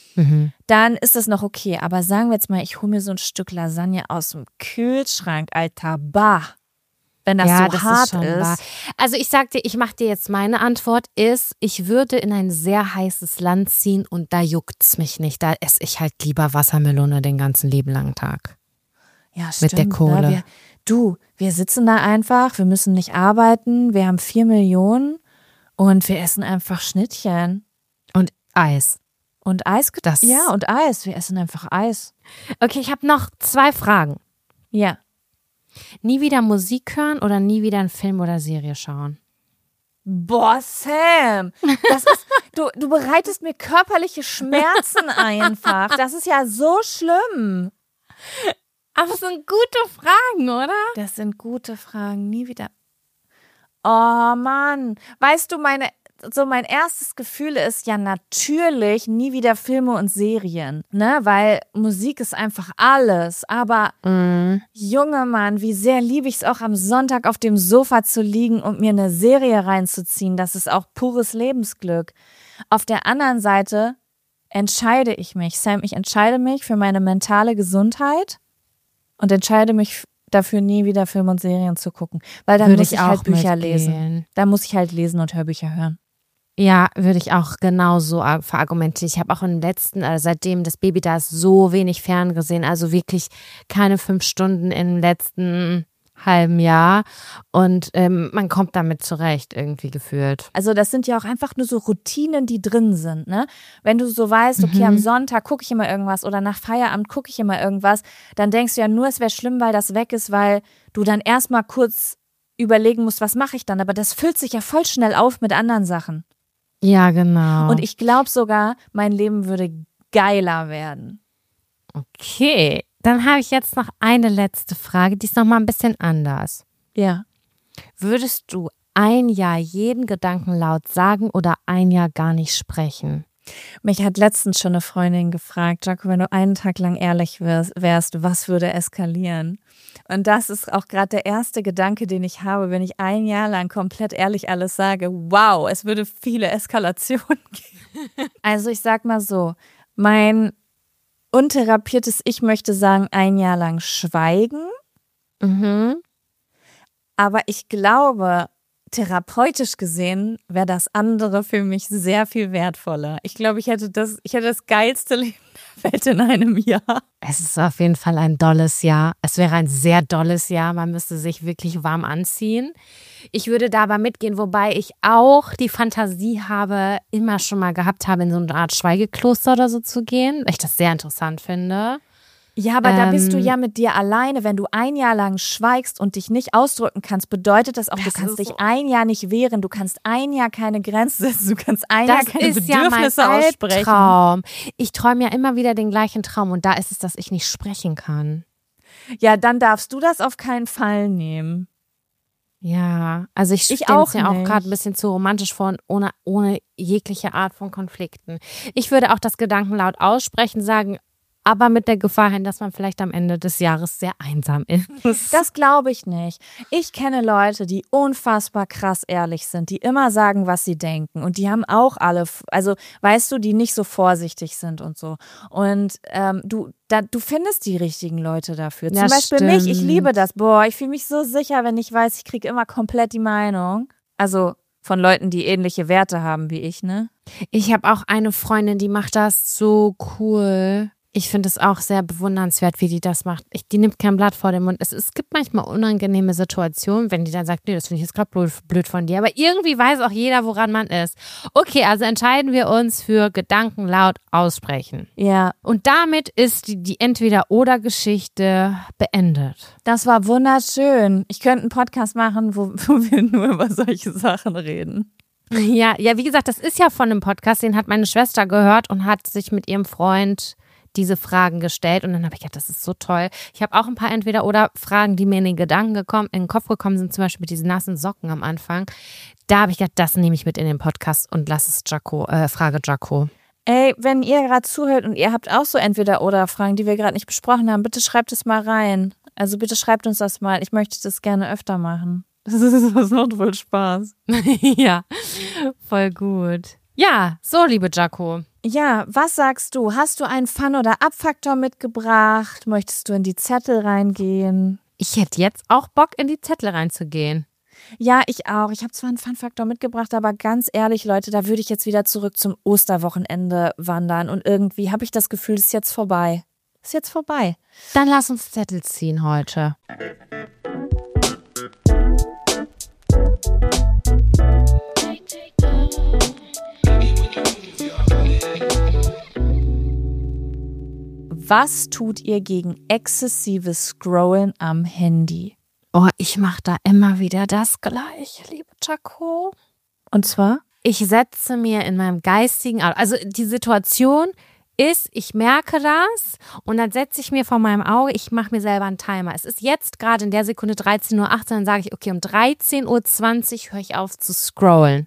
Dann ist das noch okay. Aber sagen wir jetzt mal, ich hole mir so ein Stück Lasagne aus dem Kühlschrank, Alter, bah. Wenn das so hart ist. Also ich sag dir, ich mache dir jetzt meine Antwort ist, ich würde in ein sehr heißes Land ziehen und da juckt's mich nicht. Da esse ich halt lieber Wassermelone den ganzen lieben langen Tag. Ja, stimmt. Mit der Kohle. Ne? Wir sitzen da einfach, wir müssen nicht arbeiten, wir haben 4 Millionen und wir essen einfach Schnittchen. Und Eis. Und Eis? Ja, und Eis. Wir essen einfach Eis. Okay, ich habe noch 2 Fragen. Ja. Nie wieder Musik hören oder nie wieder einen Film oder Serie schauen? Boah, Sam, das ist, du bereitest mir körperliche Schmerzen einfach. Das ist ja so schlimm. Aber es sind gute Fragen, oder? Das sind gute Fragen. Nie wieder. Oh Mann, weißt du, mein erstes Gefühl ist ja natürlich nie wieder Filme und Serien, ne, weil Musik ist einfach alles, aber Junge Mann, wie sehr liebe ich es auch am Sonntag auf dem Sofa zu liegen und mir eine Serie reinzuziehen, das ist auch pures Lebensglück. Auf der anderen Seite entscheide ich mich, Sam, ich entscheide mich für meine mentale Gesundheit und entscheide mich dafür, nie wieder Filme und Serien zu gucken, weil dann muss ich halt Bücher lesen. Da muss ich halt lesen und Hörbücher hören. Ja, würde ich auch genauso verargumentieren. Ich habe auch seitdem das Baby da ist, so wenig ferngesehen. Also wirklich keine 5 Stunden im letzten halben Jahr. Und man kommt damit zurecht, irgendwie gefühlt. Also das sind ja auch einfach nur so Routinen, die drin sind, ne? Wenn du so weißt, okay, am Sonntag gucke ich immer irgendwas oder nach Feierabend gucke ich immer irgendwas, dann denkst du ja nur, es wäre schlimm, weil das weg ist, weil du dann erstmal kurz überlegen musst, was mache ich dann? Aber das füllt sich ja voll schnell auf mit anderen Sachen. Ja, genau. Und ich glaube sogar, mein Leben würde geiler werden. Okay, dann habe ich jetzt noch eine letzte Frage, die ist noch mal ein bisschen anders. Ja. Würdest du ein Jahr jeden Gedanken laut sagen oder ein Jahr gar nicht sprechen? Mich hat letztens schon eine Freundin gefragt, Jaco, wenn du einen Tag lang ehrlich wärst, was würde eskalieren? Und das ist auch gerade der erste Gedanke, den ich habe, wenn ich ein Jahr lang komplett ehrlich alles sage. Wow, es würde viele Eskalationen geben. Also ich sag mal so, mein untherapiertes Ich möchte sagen, ein Jahr lang schweigen. Aber ich glaube, therapeutisch gesehen wäre das andere für mich sehr viel wertvoller. Ich glaube, ich hätte das geilste Leben der Welt in einem Jahr. Es ist auf jeden Fall ein dolles Jahr. Es wäre ein sehr dolles Jahr. Man müsste sich wirklich warm anziehen. Ich würde da aber mitgehen, wobei ich auch die Fantasie habe, immer schon mal gehabt habe, in so eine Art Schweigekloster oder so zu gehen, weil ich das sehr interessant finde. Ja, aber da bist du ja mit dir alleine. Wenn du ein Jahr lang schweigst und dich nicht ausdrücken kannst, bedeutet das auch, du kannst dich ein Jahr nicht wehren, du kannst ein Jahr keine Grenzen setzen, du kannst ein Jahr keine Bedürfnisse aussprechen. Traum. Ich träume ja immer wieder den gleichen Traum und da ist es, dass ich nicht sprechen kann. Ja, dann darfst du das auf keinen Fall nehmen. Ja, also ich stelle es mir auch gerade ein bisschen zu romantisch vor und ohne jegliche Art von Konflikten. Ich würde auch das Gedankenlaut aussprechen, sagen, aber mit der Gefahr hin, dass man vielleicht am Ende des Jahres sehr einsam ist. Das glaube ich nicht. Ich kenne Leute, die unfassbar krass ehrlich sind, die immer sagen, was sie denken. Und die haben auch alle, also weißt du, die nicht so vorsichtig sind und so. Und du findest die richtigen Leute dafür. Zum Beispiel mich, ich liebe das. Boah, ich fühle mich so sicher, wenn ich weiß, ich kriege immer komplett die Meinung. Also von Leuten, die ähnliche Werte haben wie ich, ne? Ich habe auch eine Freundin, die macht das so cool. Ich finde es auch sehr bewundernswert, wie die das macht. Die nimmt kein Blatt vor den Mund. Es gibt manchmal unangenehme Situationen, wenn die dann sagt, nee, das finde ich jetzt gerade blöd von dir. Aber irgendwie weiß auch jeder, woran man ist. Okay, also entscheiden wir uns für Gedanken laut aussprechen. Ja. Und damit ist die Entweder-oder-Geschichte beendet. Das war wunderschön. Ich könnte einen Podcast machen, wo wir nur über solche Sachen reden. Ja, wie gesagt, das ist ja von einem Podcast, den hat meine Schwester gehört und hat sich mit ihrem Freund diese Fragen gestellt und dann habe ich gedacht, das ist so toll. Ich habe auch ein paar Entweder-oder-Fragen, die mir in den Kopf gekommen sind, zum Beispiel mit diesen nassen Socken am Anfang. Da habe ich gedacht, das nehme ich mit in den Podcast und lass es Frage Jaco. Ey, wenn ihr gerade zuhört und ihr habt auch so Entweder-oder-Fragen, die wir gerade nicht besprochen haben, bitte schreibt es mal rein. Also bitte schreibt uns das mal. Ich möchte das gerne öfter machen. Das macht voll Spaß. Ja, voll gut. Ja, so, liebe Jaco. Ja, was sagst du? Hast du einen Fun- oder Abfaktor mitgebracht? Möchtest du in die Zettel reingehen? Ich hätte jetzt auch Bock, in die Zettel reinzugehen. Ja, ich auch. Ich habe zwar einen Fun-Faktor mitgebracht, aber ganz ehrlich, Leute, da würde ich jetzt wieder zurück zum Osterwochenende wandern und irgendwie habe ich das Gefühl, es ist jetzt vorbei. Ist jetzt vorbei. Dann lass uns Zettel ziehen heute. Was tut ihr gegen exzessives Scrollen am Handy? Oh, ich mache da immer wieder das Gleiche, liebe Jaco. Und zwar? Ich setze mir in meinem geistigen, also die Situation ist, ich merke das und dann setze ich mir vor meinem Auge, ich mache mir selber einen Timer. Es ist jetzt gerade in der Sekunde 13:18 Uhr, dann sage ich, okay, um 13:20 Uhr höre ich auf zu scrollen.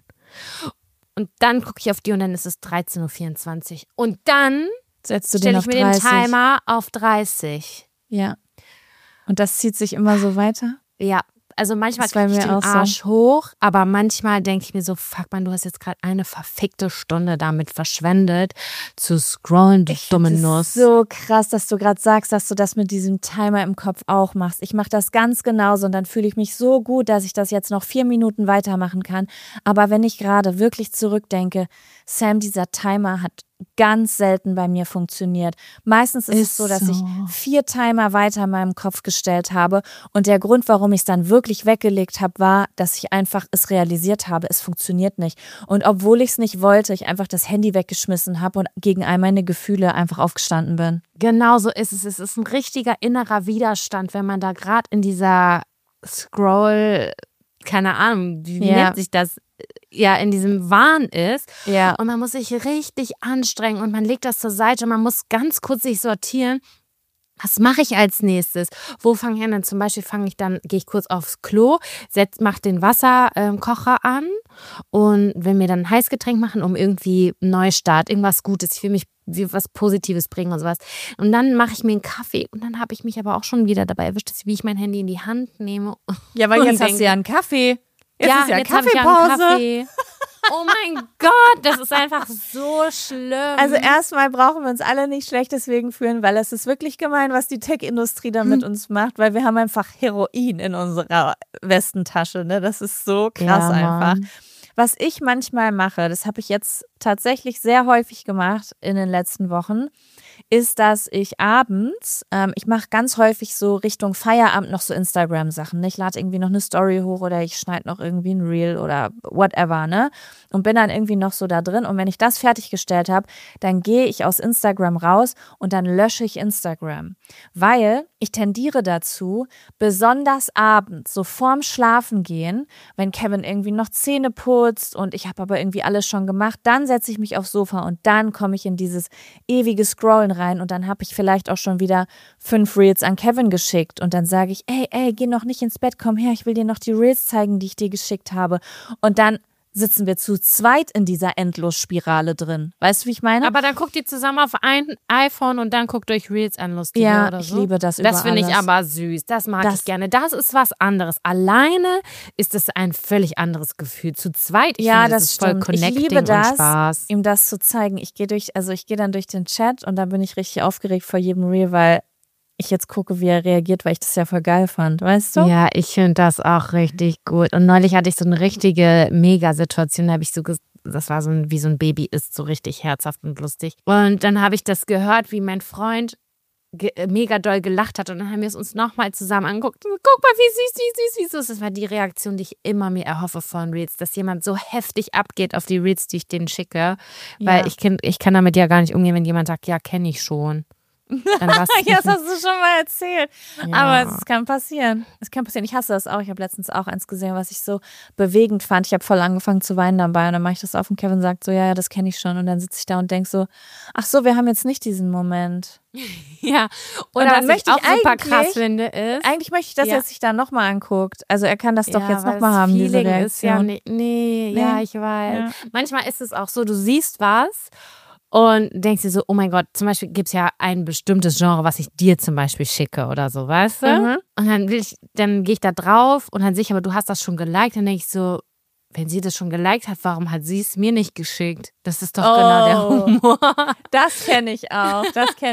Und dann gucke ich auf die und dann ist es 13:24 Uhr. Und dann stelle ich mir den Timer auf 30. Ja. Und das zieht sich immer so weiter? Ja. Also manchmal kriege ich den Arsch hoch, aber manchmal denke ich mir so, fuck man, du hast jetzt gerade eine verfickte Stunde damit verschwendet, zu scrollen, du dumme Nuss. Ich finde es so krass, dass du gerade sagst, dass du das mit diesem Timer im Kopf auch machst. Ich mache das ganz genauso und dann fühle ich mich so gut, dass ich das jetzt noch 4 Minuten weitermachen kann. Aber wenn ich gerade wirklich zurückdenke, Sam, dieser Timer hat ganz selten bei mir funktioniert. Meistens ist es so, dass ich 4 Timer weiter in meinem Kopf gestellt habe und der Grund, warum ich es dann wirklich weggelegt habe, war, dass ich einfach es realisiert habe, es funktioniert nicht. Und obwohl ich es nicht wollte, ich einfach das Handy weggeschmissen habe und gegen all meine Gefühle einfach aufgestanden bin. Genau so ist es. Es ist ein richtiger innerer Widerstand, wenn man da gerade in dieser Scroll, keine Ahnung, wie nennt sich das? Ja, in diesem Wahn ist. Ja. Und man muss sich richtig anstrengen und man legt das zur Seite und man muss ganz kurz sich sortieren. Was mache ich als nächstes? Wo fange ich an? Dann zum Beispiel gehe ich kurz aufs Klo, mache den Wasserkocher an und will mir dann ein Heißgetränk machen, um irgendwie einen Neustart, irgendwas Gutes. Ich will mich wie was Positives bringen und sowas. Und dann mache ich mir einen Kaffee und dann habe ich mich aber auch schon wieder dabei erwischt, wie ich mein Handy in die Hand nehme. Ja, weil jetzt hast du ja einen Kaffee. Jetzt ist ja jetzt habe ich ja einen Kaffee. Oh mein Gott, das ist einfach so schlimm. Also erstmal brauchen wir uns alle nicht schlecht deswegen fühlen, weil es ist wirklich gemein, was die Tech-Industrie da mit uns macht, weil wir haben einfach Heroin in unserer Westentasche. Ne? Das ist so krass einfach. Was ich manchmal mache, das habe ich jetzt tatsächlich sehr häufig gemacht in den letzten Wochen, ist, dass ich abends, ich mache ganz häufig so Richtung Feierabend noch so Instagram-Sachen. Ne? Ich lade irgendwie noch eine Story hoch oder ich schneide noch irgendwie ein Reel oder whatever, ne? Und bin dann irgendwie noch so da drin. Und wenn ich das fertiggestellt habe, dann gehe ich aus Instagram raus und dann lösche ich Instagram. Weil ich tendiere dazu, besonders abends, so vorm Schlafengehen, wenn Kevin irgendwie noch Zähne putzt und ich habe aber irgendwie alles schon gemacht, dann setze ich mich aufs Sofa und dann komme ich in dieses ewige Scrollen rein und dann habe ich vielleicht auch schon wieder 5 Reels an Kevin geschickt und dann sage ich, ey, geh noch nicht ins Bett, komm her, ich will dir noch die Reels zeigen, die ich dir geschickt habe. Und dann sitzen wir zu zweit in dieser Endlosspirale drin. Weißt du, wie ich meine? Aber dann guckt ihr zusammen auf ein iPhone und dann guckt euch Reels an, lustig oder so. Ja, ich liebe das über Das finde ich aber süß. Das mag ich gerne. Das ist was anderes. Alleine ist es ein völlig anderes Gefühl. Zu zweit, ich finde, das ist voll connecting ich liebe das, und Spaß. ihm das zu zeigen. Ich gehe dann durch den Chat und dann bin ich richtig aufgeregt vor jedem Reel, weil ich jetzt gucke, wie er reagiert, weil ich das ja voll geil fand, weißt du? Ja, ich finde das auch richtig gut. Und neulich hatte ich so eine richtige Mega-Situation, da habe ich so das war so wie so ein Baby ist, so richtig herzhaft und lustig. Und dann habe ich das gehört, wie mein Freund mega doll gelacht hat und dann haben wir es uns nochmal zusammen angeguckt. Guck mal, wie süß. Das war die Reaktion, die ich immer mir erhoffe von Reels, dass jemand so heftig abgeht auf die Reels, die ich denen schicke. Weil ich kann damit ja gar nicht umgehen, wenn jemand sagt, ja, kenne ich schon. Ja, das hast du schon mal erzählt. Ja. Aber es kann passieren. Ich hasse das auch. Ich habe letztens auch eins gesehen, was ich so bewegend fand. Ich habe voll angefangen zu weinen dabei und dann mache ich das auf und Kevin sagt so, ja, das kenne ich schon. Und dann sitze ich da und denke so, ach so, wir haben jetzt nicht diesen Moment. Ja, und was ich auch super krass finde ist, eigentlich möchte ich, dass er sich da nochmal anguckt. Also er kann das doch jetzt nochmal haben, diese Reaktion. Ist ja nee, ich weiß. Ja. Manchmal ist es auch so, du siehst was und denkst dir so, oh mein Gott, zum Beispiel gibt es ja ein bestimmtes Genre, was ich dir zum Beispiel schicke oder so, weißt du? Mhm. Und dann gehe ich da drauf und dann sehe ich, aber du hast das schon geliked. Dann denke ich so, wenn sie das schon geliked hat, warum hat sie es mir nicht geschickt? Das ist doch genau der Humor. Das kenne ich auch,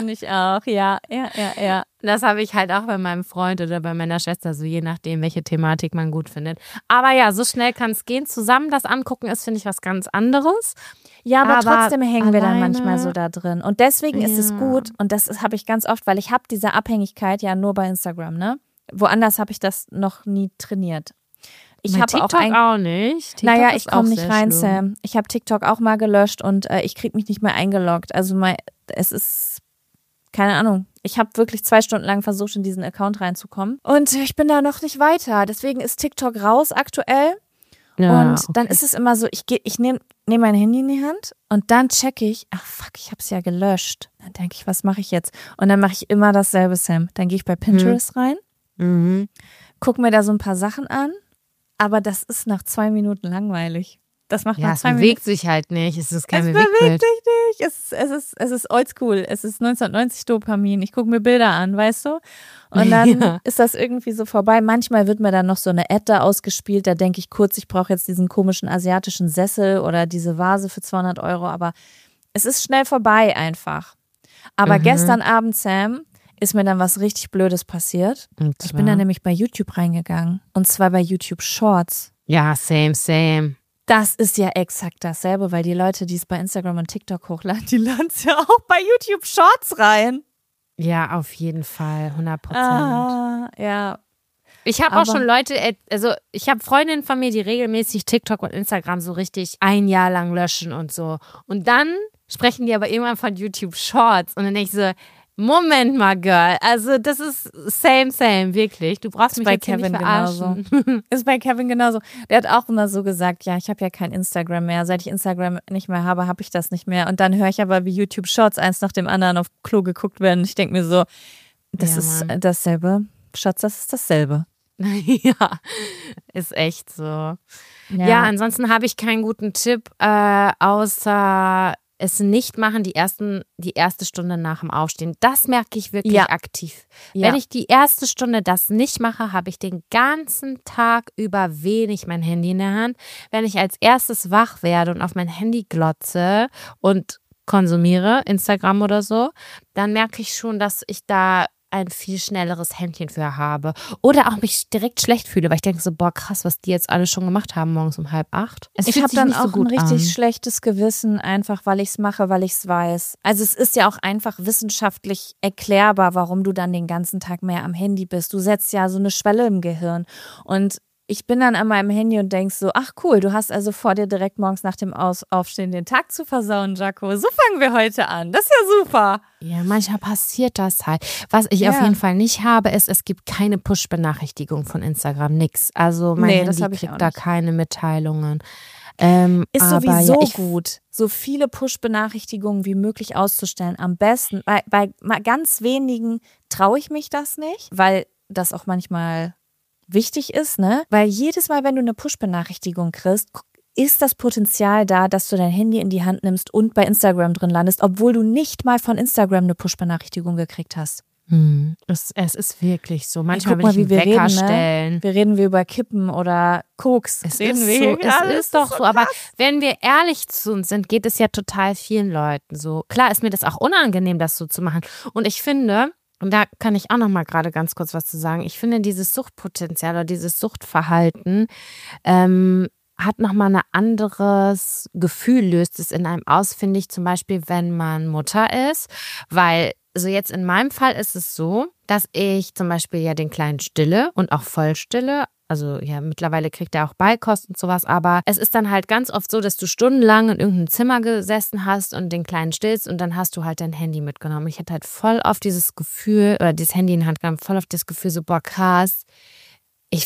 ja. Das habe ich halt auch bei meinem Freund oder bei meiner Schwester, so je nachdem, welche Thematik man gut findet. Aber ja, so schnell kann es gehen. Zusammen das angucken ist, finde ich, was ganz anderes. Ja, aber trotzdem hängen wir dann manchmal so da drin. Und deswegen ist es gut, und das habe ich ganz oft, weil ich habe diese Abhängigkeit ja nur bei Instagram, ne? Woanders habe ich das noch nie trainiert. Ich habe TikTok auch nicht. TikTok naja, ich komme nicht rein, Sam. Ich habe TikTok auch mal gelöscht und ich kriege mich nicht mehr eingeloggt. Also es ist, keine Ahnung. Ich habe wirklich 2 Stunden lang versucht, in diesen Account reinzukommen. Und ich bin da noch nicht weiter. Deswegen ist TikTok raus aktuell. Ja, und dann ist es immer so, ich nehme mein Handy in die Hand und dann checke ich, ach fuck, ich habe es ja gelöscht. Dann denke ich, was mache ich jetzt? Und dann mache ich immer dasselbe, Sam. Dann gehe ich bei Pinterest rein, gucke mir da so ein paar Sachen an, aber das ist nach 2 Minuten langweilig. Das macht nach 2 Minuten. Es bewegt sich halt nicht. Es ist kein Bewegtbild. Es bewegt sich nicht. Es ist oldschool. Es ist 1990 Dopamin. Ich gucke mir Bilder an, weißt du? Und dann ist das irgendwie so vorbei. Manchmal wird mir dann noch so eine Ad da ausgespielt. Da denke ich kurz, ich brauche jetzt diesen komischen asiatischen Sessel oder diese Vase für 200 €. Aber es ist schnell vorbei einfach. Aber gestern Abend, Sam, ist mir dann was richtig Blödes passiert. Ich bin dann nämlich bei YouTube reingegangen. Und zwar bei YouTube Shorts. Ja, same. Das ist ja exakt dasselbe, weil die Leute, die es bei Instagram und TikTok hochladen, die laden es ja auch bei YouTube Shorts rein. Ja, auf jeden Fall, 100%. Ja. Ich habe auch schon Leute, also ich habe Freundinnen von mir, die regelmäßig TikTok und Instagram so richtig 1 Jahr lang löschen und so. Und dann sprechen die aber irgendwann von YouTube Shorts. Und dann denke ich so, Moment mal, Girl. Also das ist same, wirklich. Du brauchst mich bei jetzt Kevin nicht verarschen. Genauso. Ist bei Kevin genauso. Der hat auch immer so gesagt, ja, ich habe ja kein Instagram mehr. Seit ich Instagram nicht mehr habe, habe ich das nicht mehr. Und dann höre ich aber, wie YouTube Shorts eins nach dem anderen auf Klo geguckt werden. Ich denke mir so, das ist dasselbe. Schatz, das ist dasselbe. Ja, ist echt so. Ja, ansonsten habe ich keinen guten Tipp, außer es nicht machen, die erste Stunde nach dem Aufstehen. Das merke ich wirklich aktiv. Ja. Wenn ich die erste Stunde das nicht mache, habe ich den ganzen Tag über wenig mein Handy in der Hand. Wenn ich als erstes wach werde und auf mein Handy glotze und konsumiere, Instagram oder so, dann merke ich schon, dass ich da ein viel schnelleres Händchen für habe. Oder auch mich direkt schlecht fühle, weil ich denke so, boah, krass, was die jetzt alle schon gemacht haben, morgens um 7:30. Ich habe dann auch ein richtig schlechtes Gewissen, einfach weil ich es mache, weil ich es weiß. Also es ist ja auch einfach wissenschaftlich erklärbar, warum du dann den ganzen Tag mehr am Handy bist. Du setzt ja so eine Schwelle im Gehirn. Und ich bin dann an meinem Handy und denk so, ach cool, du hast also vor dir direkt morgens nach dem Aufstehen den Tag zu versauen, Jaco. So fangen wir heute an. Das ist ja super. Ja, manchmal passiert das halt. Was ich auf jeden Fall nicht habe, ist, es gibt keine Push-Benachrichtigung von Instagram, nix. Also mein Handy kriegt da keine Mitteilungen. Ist sowieso gut, so viele Push-Benachrichtigungen wie möglich auszustellen. Am besten, bei ganz wenigen traue ich mich das nicht, weil das auch manchmal wichtig ist, ne? Weil jedes Mal, wenn du eine Push-Benachrichtigung kriegst, ist das Potenzial da, dass du dein Handy in die Hand nimmst und bei Instagram drin landest, obwohl du nicht mal von Instagram eine Push-Benachrichtigung gekriegt hast. Es ist wirklich so. Manchmal will ich einen Wecker stellen. Wir reden über Kippen oder Koks. Es ist doch so. Aber wenn wir ehrlich zu uns sind, geht es ja total vielen Leuten so. Klar ist mir das auch unangenehm, das so zu machen. Und ich finde, und da kann ich auch noch mal gerade ganz kurz was zu sagen, ich finde dieses Suchtpotenzial oder dieses Suchtverhalten hat nochmal ein anderes Gefühl, löst es in einem aus, finde ich, zum Beispiel, wenn man Mutter ist, weil also jetzt in meinem Fall ist es so, dass ich zum Beispiel ja den Kleinen stille und auch voll stille. Also ja, mittlerweile kriegt er auch Beikost und sowas, aber es ist dann halt ganz oft so, dass du stundenlang in irgendeinem Zimmer gesessen hast und den Kleinen stillst und dann hast du halt dein Handy mitgenommen. Ich hatte halt voll auf dieses Gefühl, oder dieses Handy in die Hand genommen, voll auf das Gefühl so, boah krass, ich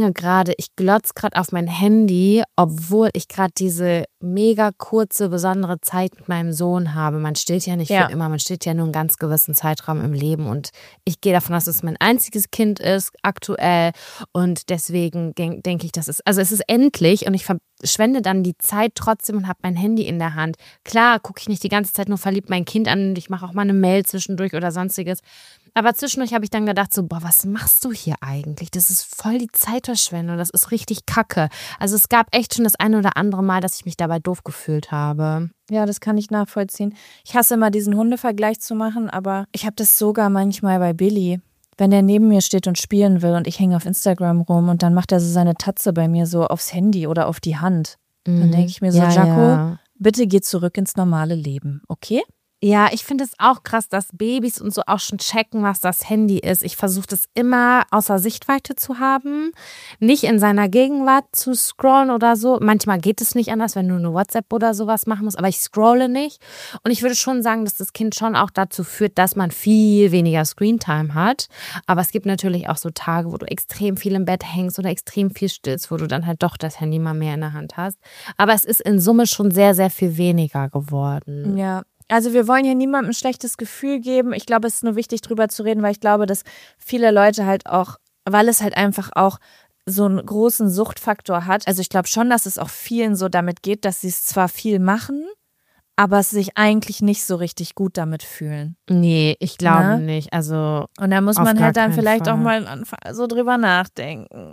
glotze gerade auf mein Handy, obwohl ich gerade diese mega kurze, besondere Zeit mit meinem Sohn habe. Man stillt ja nicht für immer, man stillt ja nur einen ganz gewissen Zeitraum im Leben und ich gehe davon aus, dass es mein einziges Kind ist aktuell und deswegen denke ich, es ist endlich und ich verschwende dann die Zeit trotzdem und habe mein Handy in der Hand. Klar gucke ich nicht die ganze Zeit nur verliebt mein Kind an und ich mache auch mal eine Mail zwischendurch oder sonstiges. Aber zwischendurch habe ich dann gedacht so, boah, was machst du hier eigentlich? Das ist voll die Zeitverschwendung, das ist richtig kacke. Also es gab echt schon das eine oder andere Mal, dass ich mich dabei doof gefühlt habe. Ja, das kann ich nachvollziehen. Ich hasse immer diesen Hundevergleich zu machen, aber ich habe das sogar manchmal bei Billy. Wenn der neben mir steht und spielen will und ich hänge auf Instagram rum und dann macht er so seine Tatze bei mir so aufs Handy oder auf die Hand. Dann denke ich mir so, Jaco, bitte geh zurück ins normale Leben, okay? Ja, ich finde es auch krass, dass Babys und so auch schon checken, was das Handy ist. Ich versuche das immer außer Sichtweite zu haben, nicht in seiner Gegenwart zu scrollen oder so. Manchmal geht es nicht anders, wenn du eine WhatsApp oder sowas machen musst, aber ich scrolle nicht. Und ich würde schon sagen, dass das Kind schon auch dazu führt, dass man viel weniger Screentime hat. Aber es gibt natürlich auch so Tage, wo du extrem viel im Bett hängst oder extrem viel stillst, wo du dann halt doch das Handy mal mehr in der Hand hast. Aber es ist in Summe schon sehr, sehr viel weniger geworden. Ja. Also wir wollen hier niemandem ein schlechtes Gefühl geben. Ich glaube, es ist nur wichtig, drüber zu reden, weil ich glaube, dass viele Leute halt auch, weil es halt einfach auch so einen großen Suchtfaktor hat. Also ich glaube schon, dass es auch vielen so damit geht, dass sie es zwar viel machen, aber sich eigentlich nicht so richtig gut damit fühlen. Nee, ich glaube nicht. Also und da muss man halt dann vielleicht auch mal so drüber nachdenken.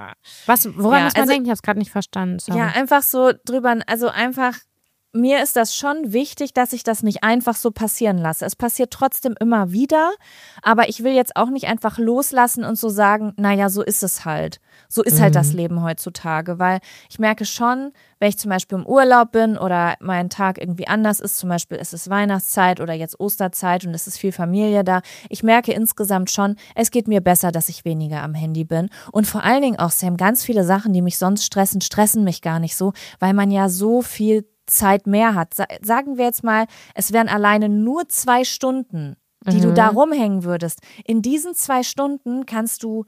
Woran muss man denken? Ich habe es gerade nicht verstanden. Sorry. Ja, einfach so drüber, also einfach. Mir ist das schon wichtig, dass ich das nicht einfach so passieren lasse. Es passiert trotzdem immer wieder, aber ich will jetzt auch nicht einfach loslassen und so sagen, naja, so ist es halt. So ist halt das Leben heutzutage, weil ich merke schon, wenn ich zum Beispiel im Urlaub bin oder mein Tag irgendwie anders ist, zum Beispiel ist es Weihnachtszeit oder jetzt Osterzeit und es ist viel Familie da, ich merke insgesamt schon, es geht mir besser, dass ich weniger am Handy bin und vor allen Dingen auch, Sam, ganz viele Sachen, die mich sonst stressen mich gar nicht so, weil man ja so viel Zeit mehr hat. Sagen wir jetzt mal, es wären alleine nur 2 Stunden, die du da rumhängen würdest. In diesen 2 Stunden kannst du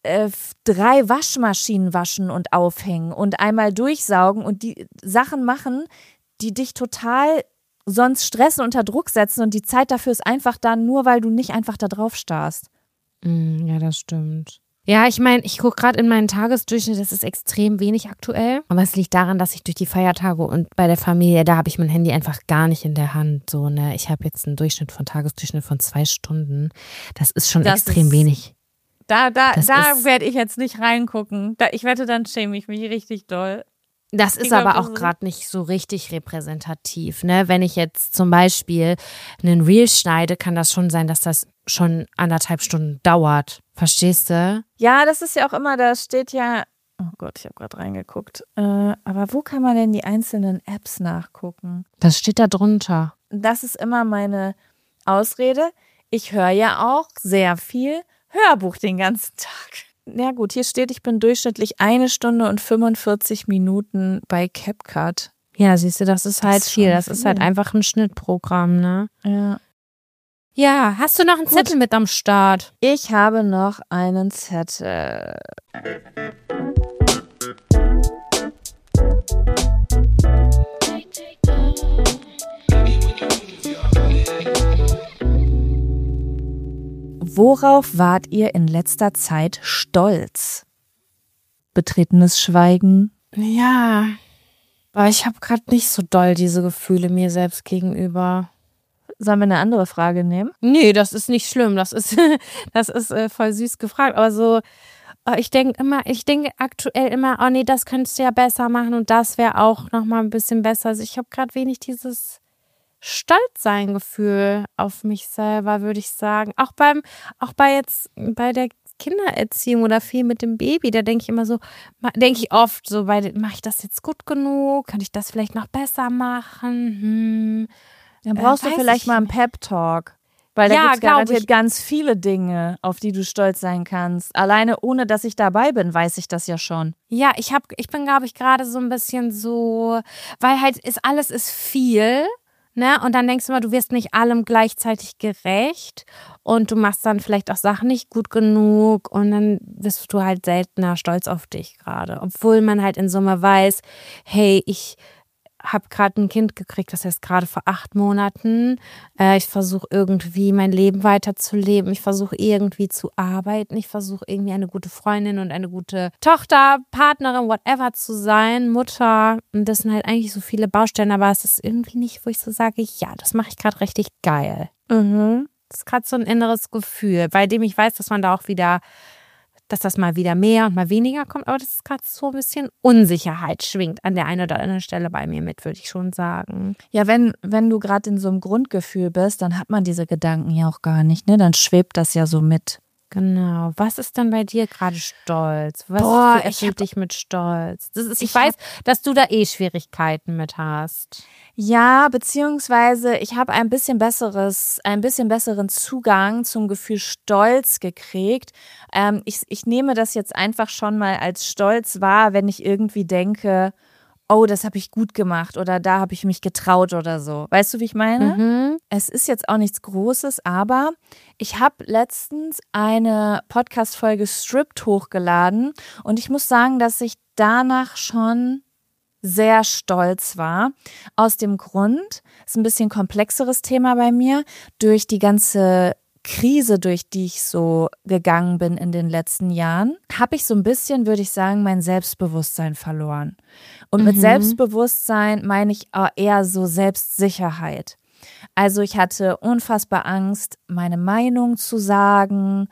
3 Waschmaschinen waschen und aufhängen und einmal durchsaugen und die Sachen machen, die dich total sonst stressen, unter Druck setzen und die Zeit dafür ist einfach da, nur weil du nicht einfach da drauf starrst. Ja, das stimmt. Ja, ich meine, ich gucke gerade in meinen Tagesdurchschnitt, das ist extrem wenig aktuell. Aber es liegt daran, dass ich durch die Feiertage und bei der Familie, da habe ich mein Handy einfach gar nicht in der Hand. So, ne? Ich habe jetzt einen Tagesdurchschnitt von 2 Stunden. Das ist schon extrem wenig. Da werde ich jetzt nicht reingucken. Ich wette, dann schäme ich mich richtig doll. Das ist aber auch gerade nicht so richtig repräsentativ, ne? Wenn ich jetzt zum Beispiel einen Reel schneide, kann das schon sein, dass das schon 1,5 Stunden dauert. Verstehst du? Ja, das ist ja auch immer, da steht ja, oh Gott, ich habe gerade reingeguckt. Aber wo kann man denn die einzelnen Apps nachgucken? Das steht da drunter. Das ist immer meine Ausrede. Ich höre ja auch sehr viel Hörbuch den ganzen Tag. Ja gut, hier steht, ich bin durchschnittlich 1 Stunde und 45 Minuten bei CapCut. Ja, siehst du, das ist halt viel. Das ist halt einfach ein Schnittprogramm, ne? Ja. Ja, hast du noch einen Zettel mit am Start? Ich habe noch einen Zettel. Worauf wart ihr in letzter Zeit stolz? Betretenes Schweigen. Ja, Aber ich habe gerade nicht so doll diese Gefühle mir selbst gegenüber. Sollen wir eine andere Frage nehmen? Nee, das ist nicht schlimm. Das ist voll süß gefragt. Aber so, ich denke aktuell immer, oh nee, das könntest du ja besser machen und das wäre auch nochmal ein bisschen besser. Also ich habe gerade wenig dieses Stolzsein-Gefühl auf mich selber, würde ich sagen. Auch bei der Kindererziehung oder viel mit dem Baby, da denke ich oft so, mache ich das jetzt gut genug? Kann ich das vielleicht noch besser machen? Dann brauchst du vielleicht mal einen Pep-Talk. Weil da gibt es garantiert ganz viele Dinge, auf die du stolz sein kannst. Alleine ohne, dass ich dabei bin, weiß ich das ja schon. Ja, ich bin, glaube ich, gerade so ein bisschen so, weil halt alles ist viel. Ne? Und dann denkst du mal, du wirst nicht allem gleichzeitig gerecht und du machst dann vielleicht auch Sachen nicht gut genug und dann bist du halt seltener stolz auf dich gerade. Obwohl man halt in Summe weiß, hey, ich habe gerade ein Kind gekriegt, das heißt gerade vor 8 Monaten. Ich versuche irgendwie mein Leben weiterzuleben. Ich versuche irgendwie zu arbeiten. Ich versuche irgendwie eine gute Freundin und eine gute Tochter, Partnerin, whatever zu sein, Mutter. Und das sind halt eigentlich so viele Baustellen, aber es ist irgendwie nicht, wo ich so sage, ja, das mache ich gerade richtig geil. Das ist gerade so ein inneres Gefühl, bei dem ich weiß, dass man da auch wieder, dass das mal wieder mehr und mal weniger kommt, aber das ist gerade so ein bisschen Unsicherheit schwingt an der einen oder anderen Stelle bei mir mit, würde ich schon sagen. Ja, wenn du gerade in so einem Grundgefühl bist, dann hat man diese Gedanken ja auch gar nicht, ne? Dann schwebt das ja so mit. Genau. Was ist denn bei dir gerade Stolz? Was erfüllt dich mit Stolz? Ich weiß, dass du da Schwierigkeiten mit hast. Ja, beziehungsweise ich habe ein bisschen besseren Zugang zum Gefühl Stolz gekriegt. Ich nehme das jetzt einfach schon mal als Stolz wahr, wenn ich irgendwie denke, oh, das habe ich gut gemacht oder da habe ich mich getraut oder so. Weißt du, wie ich meine? Es ist jetzt auch nichts Großes, aber ich habe letztens eine Podcast-Folge Stripped hochgeladen und ich muss sagen, dass ich danach schon sehr stolz war. Aus dem Grund, ist ein bisschen komplexeres Thema bei mir, durch die ganze Krise, durch die ich so gegangen bin in den letzten Jahren, habe ich so ein bisschen, würde ich sagen, mein Selbstbewusstsein verloren. Und mit Selbstbewusstsein meine ich eher so Selbstsicherheit. Also ich hatte unfassbar Angst, meine Meinung zu sagen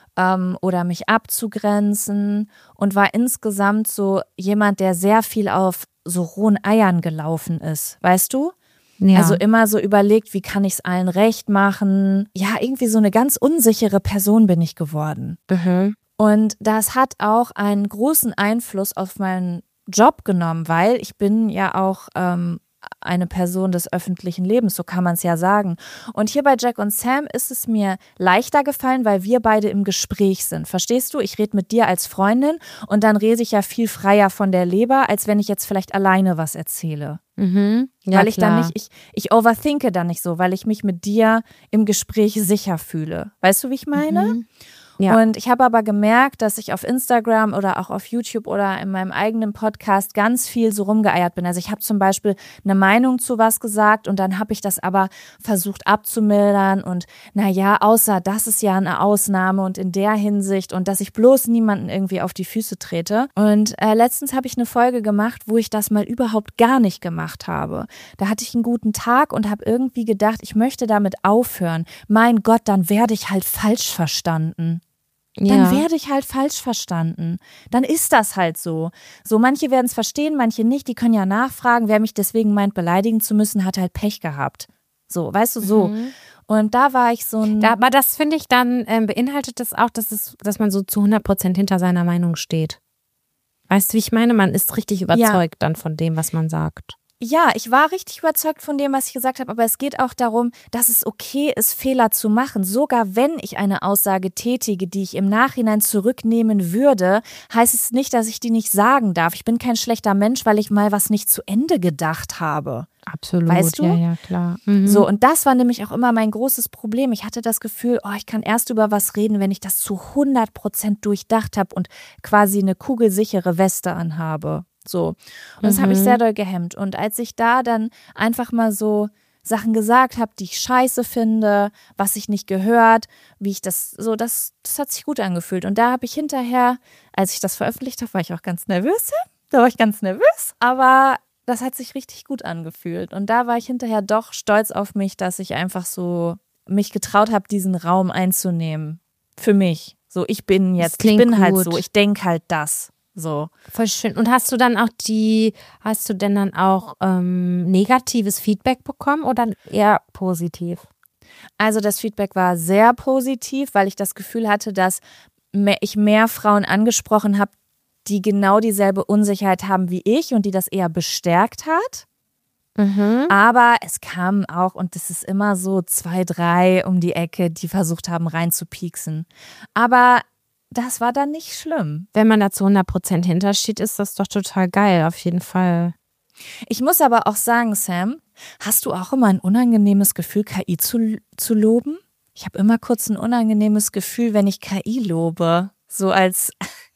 oder mich abzugrenzen und war insgesamt so jemand, der sehr viel auf so rohen Eiern gelaufen ist, weißt du? Ja. Also immer so überlegt, wie kann ich es allen recht machen? Ja, irgendwie so eine ganz unsichere Person bin ich geworden. Und das hat auch einen großen Einfluss auf meinen Job genommen, weil ich bin ja auch eine Person des öffentlichen Lebens, so kann man es ja sagen. Und hier bei Jack und Sam ist es mir leichter gefallen, weil wir beide im Gespräch sind. Verstehst du? Ich rede mit dir als Freundin und dann rede ich ja viel freier von der Leber, als wenn ich jetzt vielleicht alleine was erzähle. Ja, weil ich dann nicht, ich overthinke dann nicht so, weil ich mich mit dir im Gespräch sicher fühle. Weißt du, wie ich meine? Ja. Und ich habe aber gemerkt, dass ich auf Instagram oder auch auf YouTube oder in meinem eigenen Podcast ganz viel so rumgeeiert bin. Also ich habe zum Beispiel eine Meinung zu was gesagt und dann habe ich das aber versucht abzumildern und naja, außer das ist ja eine Ausnahme und in der Hinsicht und dass ich bloß niemanden irgendwie auf die Füße trete. Und letztens habe ich eine Folge gemacht, wo ich das mal überhaupt gar nicht gemacht habe. Da hatte ich einen guten Tag und habe irgendwie gedacht, ich möchte damit aufhören. Mein Gott, dann werde ich halt falsch verstanden. Dann werde ich halt falsch verstanden. Dann ist das halt so. So, manche werden es verstehen, manche nicht. Die können ja nachfragen. Wer mich deswegen meint, beleidigen zu müssen, hat halt Pech gehabt. So, weißt du, so. Und da war ich so ein... Aber das finde ich dann, beinhaltet das auch, dass man so zu 100% hinter seiner Meinung steht. Weißt du, wie ich meine? Man ist richtig überzeugt dann von dem, was man sagt. Ja, ich war richtig überzeugt von dem, was ich gesagt habe, aber es geht auch darum, dass es okay ist, Fehler zu machen. Sogar wenn ich eine Aussage tätige, die ich im Nachhinein zurücknehmen würde, heißt es nicht, dass ich die nicht sagen darf. Ich bin kein schlechter Mensch, weil ich mal was nicht zu Ende gedacht habe. Absolut, weißt du? Ja, klar. So, und das war nämlich auch immer mein großes Problem. Ich hatte das Gefühl, ich kann erst über was reden, wenn ich das zu 100% durchdacht habe und quasi eine kugelsichere Weste anhabe. So. Und das habe ich sehr doll gehemmt. Und als ich da dann einfach mal so Sachen gesagt habe, die ich scheiße finde, was ich nicht gehört, wie ich das hat sich gut angefühlt. Und da habe ich hinterher, als ich das veröffentlicht habe, war ich auch ganz nervös. Aber das hat sich richtig gut angefühlt. Und da war ich hinterher doch stolz auf mich, dass ich einfach so mich getraut habe, diesen Raum einzunehmen. Für mich. So, ich bin halt so, ich denke halt das. So. Voll schön. Und hast du denn dann auch negatives Feedback bekommen oder eher positiv? Also das Feedback war sehr positiv, weil ich das Gefühl hatte, dass ich mehr Frauen angesprochen habe, die genau dieselbe Unsicherheit haben wie ich und die das eher bestärkt hat. Mhm. Aber es kamen auch, und das ist immer so 2, 3 um die Ecke, die versucht haben reinzupieksen. Aber das war dann nicht schlimm. Wenn man da zu 100% hintersteht, ist das doch total geil, auf jeden Fall. Ich muss aber auch sagen, Sam, hast du auch immer ein unangenehmes Gefühl, KI zu loben? Ich habe immer kurz ein unangenehmes Gefühl, wenn ich KI lobe. So als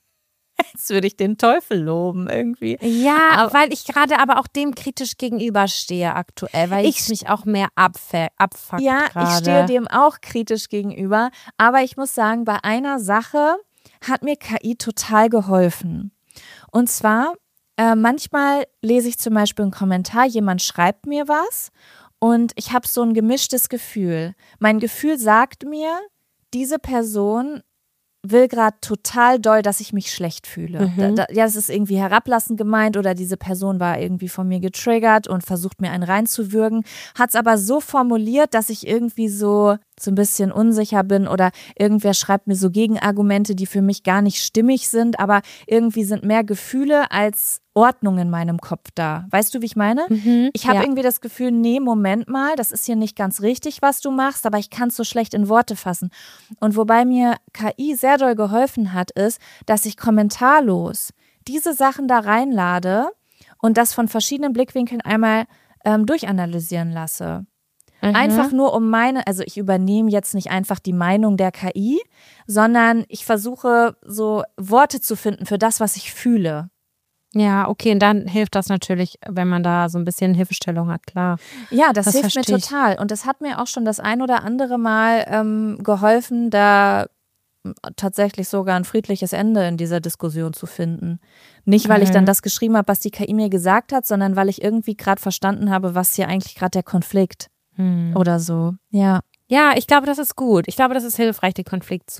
würde ich den Teufel loben irgendwie. Ja, aber weil ich gerade aber auch dem kritisch gegenüberstehe aktuell, weil ich mich auch mehr abfuckt ja, grade. Ich stehe dem auch kritisch gegenüber. Aber ich muss sagen, bei einer Sache hat mir KI total geholfen. Und zwar, manchmal lese ich zum Beispiel einen Kommentar, jemand schreibt mir was und ich habe so ein gemischtes Gefühl. Mein Gefühl sagt mir, diese Person will gerade total doll, dass ich mich schlecht fühle. Mhm. Das ist irgendwie herablassend gemeint oder diese Person war irgendwie von mir getriggert und versucht mir einen reinzuwürgen, hat es aber so formuliert, dass ich irgendwie so ein bisschen unsicher bin oder irgendwer schreibt mir so Gegenargumente, die für mich gar nicht stimmig sind, aber irgendwie sind mehr Gefühle als Ordnung in meinem Kopf da. Weißt du, wie ich meine? Mhm, ich habe irgendwie das Gefühl, nee, Moment mal, das ist hier nicht ganz richtig, was du machst, aber ich kann es so schlecht in Worte fassen. Und wobei mir KI sehr doll geholfen hat, ist, dass ich kommentarlos diese Sachen da reinlade und das von verschiedenen Blickwinkeln einmal durchanalysieren lasse. Mhm. Einfach nur also ich übernehme jetzt nicht einfach die Meinung der KI, sondern ich versuche so Worte zu finden für das, was ich fühle. Ja, okay, und dann hilft das natürlich, wenn man da so ein bisschen Hilfestellung hat, klar. Ja, das hilft mir total. Und das hat mir auch schon das ein oder andere Mal geholfen, da tatsächlich sogar ein friedliches Ende in dieser Diskussion zu finden. Nicht, weil ich dann das geschrieben habe, was die KI mir gesagt hat, sondern weil ich irgendwie gerade verstanden habe, was hier eigentlich gerade der Konflikt oder so. Ja. Ja, ich glaube, das ist gut. Ich glaube, das ist hilfreich, den Konflikt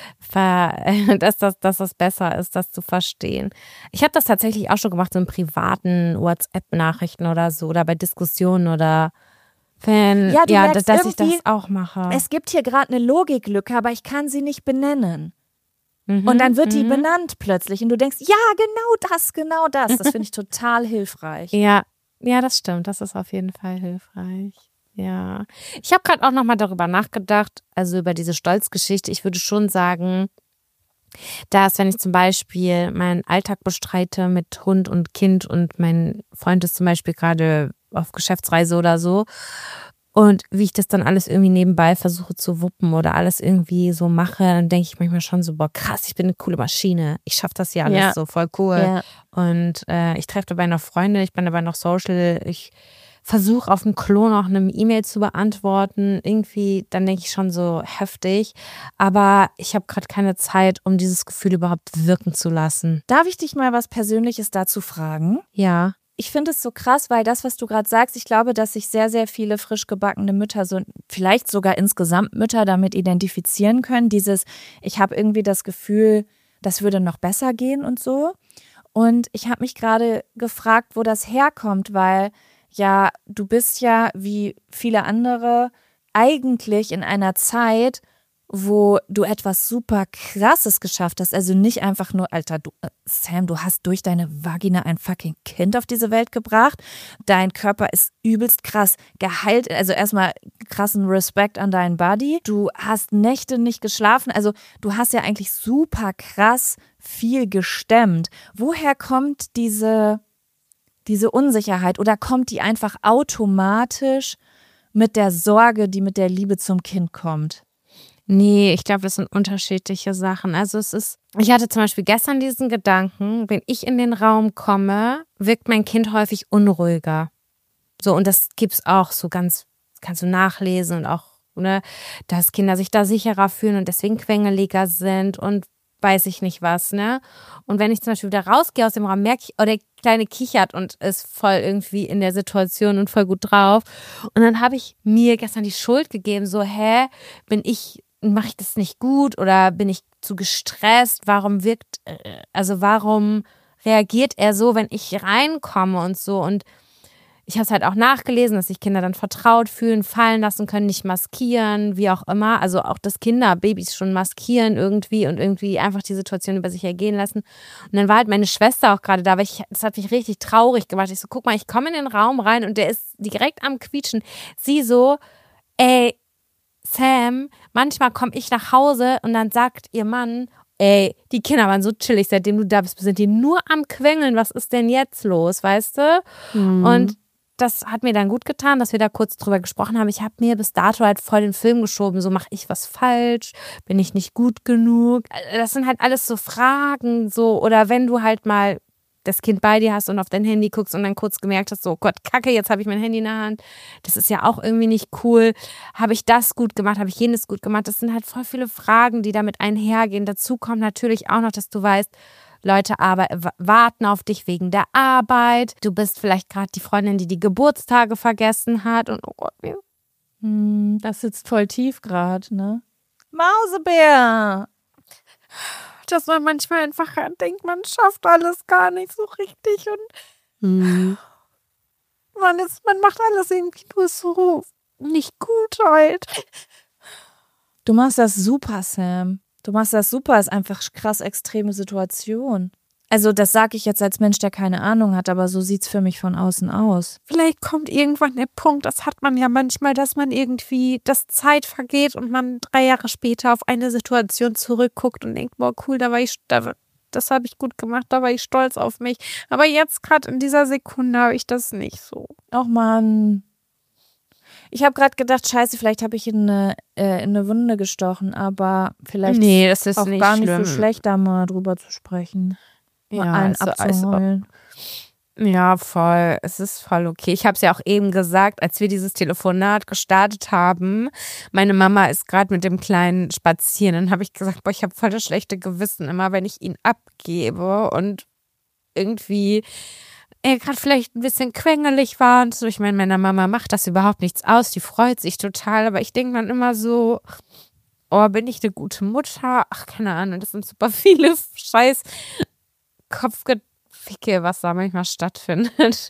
dass das besser ist, das zu verstehen. Ich habe das tatsächlich auch schon gemacht, so in privaten WhatsApp-Nachrichten oder so, oder bei Diskussionen oder dass ich das auch mache. Es gibt hier gerade eine Logiklücke, aber ich kann sie nicht benennen. Und dann wird die benannt plötzlich und du denkst, ja, genau das. Das finde ich total hilfreich. Ja, das stimmt. Das ist auf jeden Fall hilfreich. Ja, ich habe gerade auch nochmal darüber nachgedacht, also über diese Stolzgeschichte. Ich würde schon sagen, dass wenn ich zum Beispiel meinen Alltag bestreite mit Hund und Kind und mein Freund ist zum Beispiel gerade auf Geschäftsreise oder so und wie ich das dann alles irgendwie nebenbei versuche zu wuppen oder alles irgendwie so mache, dann denke ich manchmal schon so, boah krass, ich bin eine coole Maschine. Ich schaffe das hier alles so voll cool. Ja. Und ich treffe dabei noch Freunde, ich bin dabei noch social, ich versuche auf dem Klo noch eine E-Mail zu beantworten. Irgendwie, dann denke ich schon so heftig. Aber ich habe gerade keine Zeit, um dieses Gefühl überhaupt wirken zu lassen. Darf ich dich mal was Persönliches dazu fragen? Ja. Ich finde es so krass, weil das, was du gerade sagst, ich glaube, dass sich sehr, sehr viele frisch gebackene Mütter, so vielleicht sogar insgesamt Mütter damit identifizieren können. Ich habe irgendwie das Gefühl, das würde noch besser gehen und so. Und ich habe mich gerade gefragt, wo das herkommt, weil ja, du bist ja wie viele andere eigentlich in einer Zeit, wo du etwas super Krasses geschafft hast. Also nicht einfach nur, Alter, Sam, du hast durch deine Vagina ein fucking Kind auf diese Welt gebracht. Dein Körper ist übelst krass geheilt. Also erstmal krassen Respekt an deinen Body. Du hast Nächte nicht geschlafen. Also du hast ja eigentlich super krass viel gestemmt. Woher kommt diese Unsicherheit oder kommt die einfach automatisch mit der Sorge, die mit der Liebe zum Kind kommt? Nee, ich glaube, das sind unterschiedliche Sachen. Also ich hatte zum Beispiel gestern diesen Gedanken, wenn ich in den Raum komme, wirkt mein Kind häufig unruhiger. So, und das gibt's auch so ganz, kannst du nachlesen und auch, ne, dass Kinder sich da sicherer fühlen und deswegen quengeliger sind und weiß ich nicht was, ne? Und wenn ich zum Beispiel wieder rausgehe aus dem Raum, merke ich, oh, der Kleine kichert und ist voll irgendwie in der Situation und voll gut drauf. Und dann habe ich mir gestern die Schuld gegeben, so, mache ich das nicht gut oder bin ich zu gestresst? Warum reagiert er so, wenn ich reinkomme und so? Und ich habe es halt auch nachgelesen, dass sich Kinder dann vertraut fühlen, fallen lassen können, nicht maskieren, wie auch immer. Also auch, dass Babys schon maskieren irgendwie und irgendwie einfach die Situation über sich ergehen lassen. Und dann war halt meine Schwester auch gerade da, weil das hat mich richtig traurig gemacht. Ich so, guck mal, ich komme in den Raum rein und der ist direkt am Quietschen. Sie so, ey, Sam, manchmal komme ich nach Hause und dann sagt ihr Mann, ey, die Kinder waren so chillig, seitdem du da bist, sind die nur am Quengeln, was ist denn jetzt los, weißt du? Und das hat mir dann gut getan, dass wir da kurz drüber gesprochen haben. Ich habe mir bis dato halt voll den Film geschoben, so mache ich was falsch, bin ich nicht gut genug? Das sind halt alles so Fragen, so, oder wenn du halt mal das Kind bei dir hast und auf dein Handy guckst und dann kurz gemerkt hast, so oh Gott, Kacke, jetzt habe ich mein Handy in der Hand. Das ist ja auch irgendwie nicht cool. Habe ich das gut gemacht? Habe ich jenes gut gemacht? Das sind halt voll viele Fragen, die damit einhergehen. Dazu kommt natürlich auch noch, dass du weißt, Leute warten auf dich wegen der Arbeit. Du bist vielleicht gerade die Freundin, die Geburtstage vergessen hat. Und oh Gott, das sitzt voll tief gerade, ne? Mausebär! Dass man manchmal einfach denkt, man schafft alles gar nicht so richtig und man macht alles irgendwie nur so nicht gut halt. Du machst das super, Sam. Du machst das super, ist einfach krass extreme Situation. Also das sage ich jetzt als Mensch, der keine Ahnung hat, aber so sieht's für mich von außen aus. Vielleicht kommt irgendwann der Punkt, das hat man ja manchmal, dass man irgendwie, dass Zeit vergeht und man 3 Jahre später auf eine Situation zurückguckt und denkt, boah cool, das habe ich gut gemacht, da war ich stolz auf mich. Aber jetzt gerade in dieser Sekunde habe ich das nicht so. Ach Mann. Ich habe gerade gedacht, scheiße, vielleicht habe ich in eine Wunde gestochen, aber vielleicht das ist auch nicht gar schlimm. nicht so schlecht, da mal drüber zu sprechen. Mal einen abzuholen. Ja, voll. Es ist voll okay. Ich habe es ja auch eben gesagt, als wir dieses Telefonat gestartet haben. Meine Mama ist gerade mit dem Kleinen spazieren. Dann habe ich gesagt, boah, ich habe voll das schlechte Gewissen immer, wenn ich ihn abgebe und irgendwie er gerade vielleicht ein bisschen quengelig war und so. Ich meine, meiner Mama macht das überhaupt nichts aus. Die freut sich total. Aber ich denke dann immer so, oh, bin ich eine gute Mutter? Ach, keine Ahnung. Das sind super viele scheiß Kopfgeficke, was da manchmal stattfindet.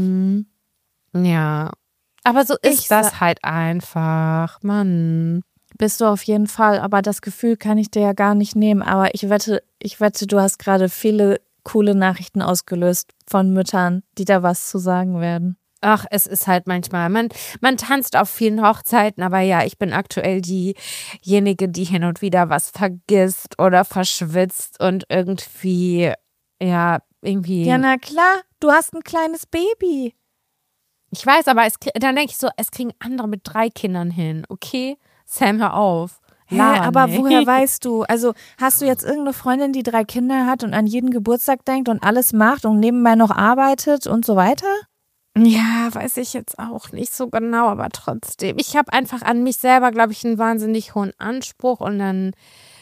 Ja. Aber so ist das halt einfach. Mann. Bist du auf jeden Fall. Aber das Gefühl kann ich dir ja gar nicht nehmen. Aber ich wette, du hast gerade viele coole Nachrichten ausgelöst von Müttern, die da was zu sagen werden. Ach, es ist halt manchmal, man tanzt auf vielen Hochzeiten, aber ja, ich bin aktuell diejenige, die hin und wieder was vergisst oder verschwitzt und irgendwie, ja, irgendwie. Ja, na klar, du hast ein kleines Baby. Ich weiß, aber dann denke ich so, es kriegen andere mit 3 Kindern hin, okay? Sam, hör auf. Aber woher weißt du? Also hast du jetzt irgendeine Freundin, die 3 Kinder hat und an jeden Geburtstag denkt und alles macht und nebenbei noch arbeitet und so weiter? Ja, weiß ich jetzt auch nicht so genau, aber trotzdem. Ich habe einfach an mich selber, glaube ich, einen wahnsinnig hohen Anspruch und dann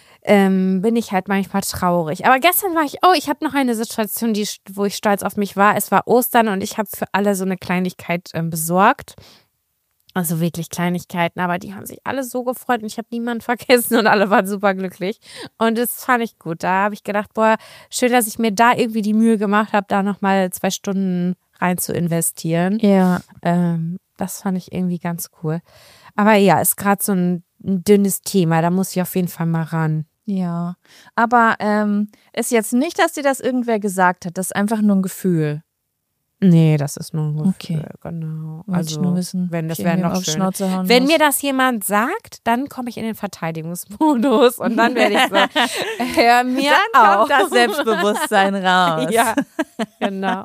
bin ich halt manchmal traurig. Aber gestern ich habe noch eine Situation, wo ich stolz auf mich war. Es war Ostern und ich habe für alle so eine Kleinigkeit besorgt. Also wirklich Kleinigkeiten, aber die haben sich alle so gefreut und ich habe niemanden vergessen und alle waren super glücklich. Und das fand ich gut. Da habe ich gedacht, boah, schön, dass ich mir da irgendwie die Mühe gemacht habe, da nochmal 2 Stunden rein zu investieren. Ja. Das fand ich irgendwie ganz cool. Aber ja, ist gerade so ein dünnes Thema, da muss ich auf jeden Fall mal ran. Ja, aber ist jetzt nicht, dass dir das irgendwer gesagt hat, das ist einfach nur ein Gefühl. Nee, das ist nur ein Gefühl, okay. Genau. Wollte ich nur wissen. Das wäre noch schön. Wenn mir das jemand sagt, dann komme ich in den Verteidigungsmodus und dann werde ich so, hör mir dann auch. Kommt das Selbstbewusstsein raus. Ja, genau.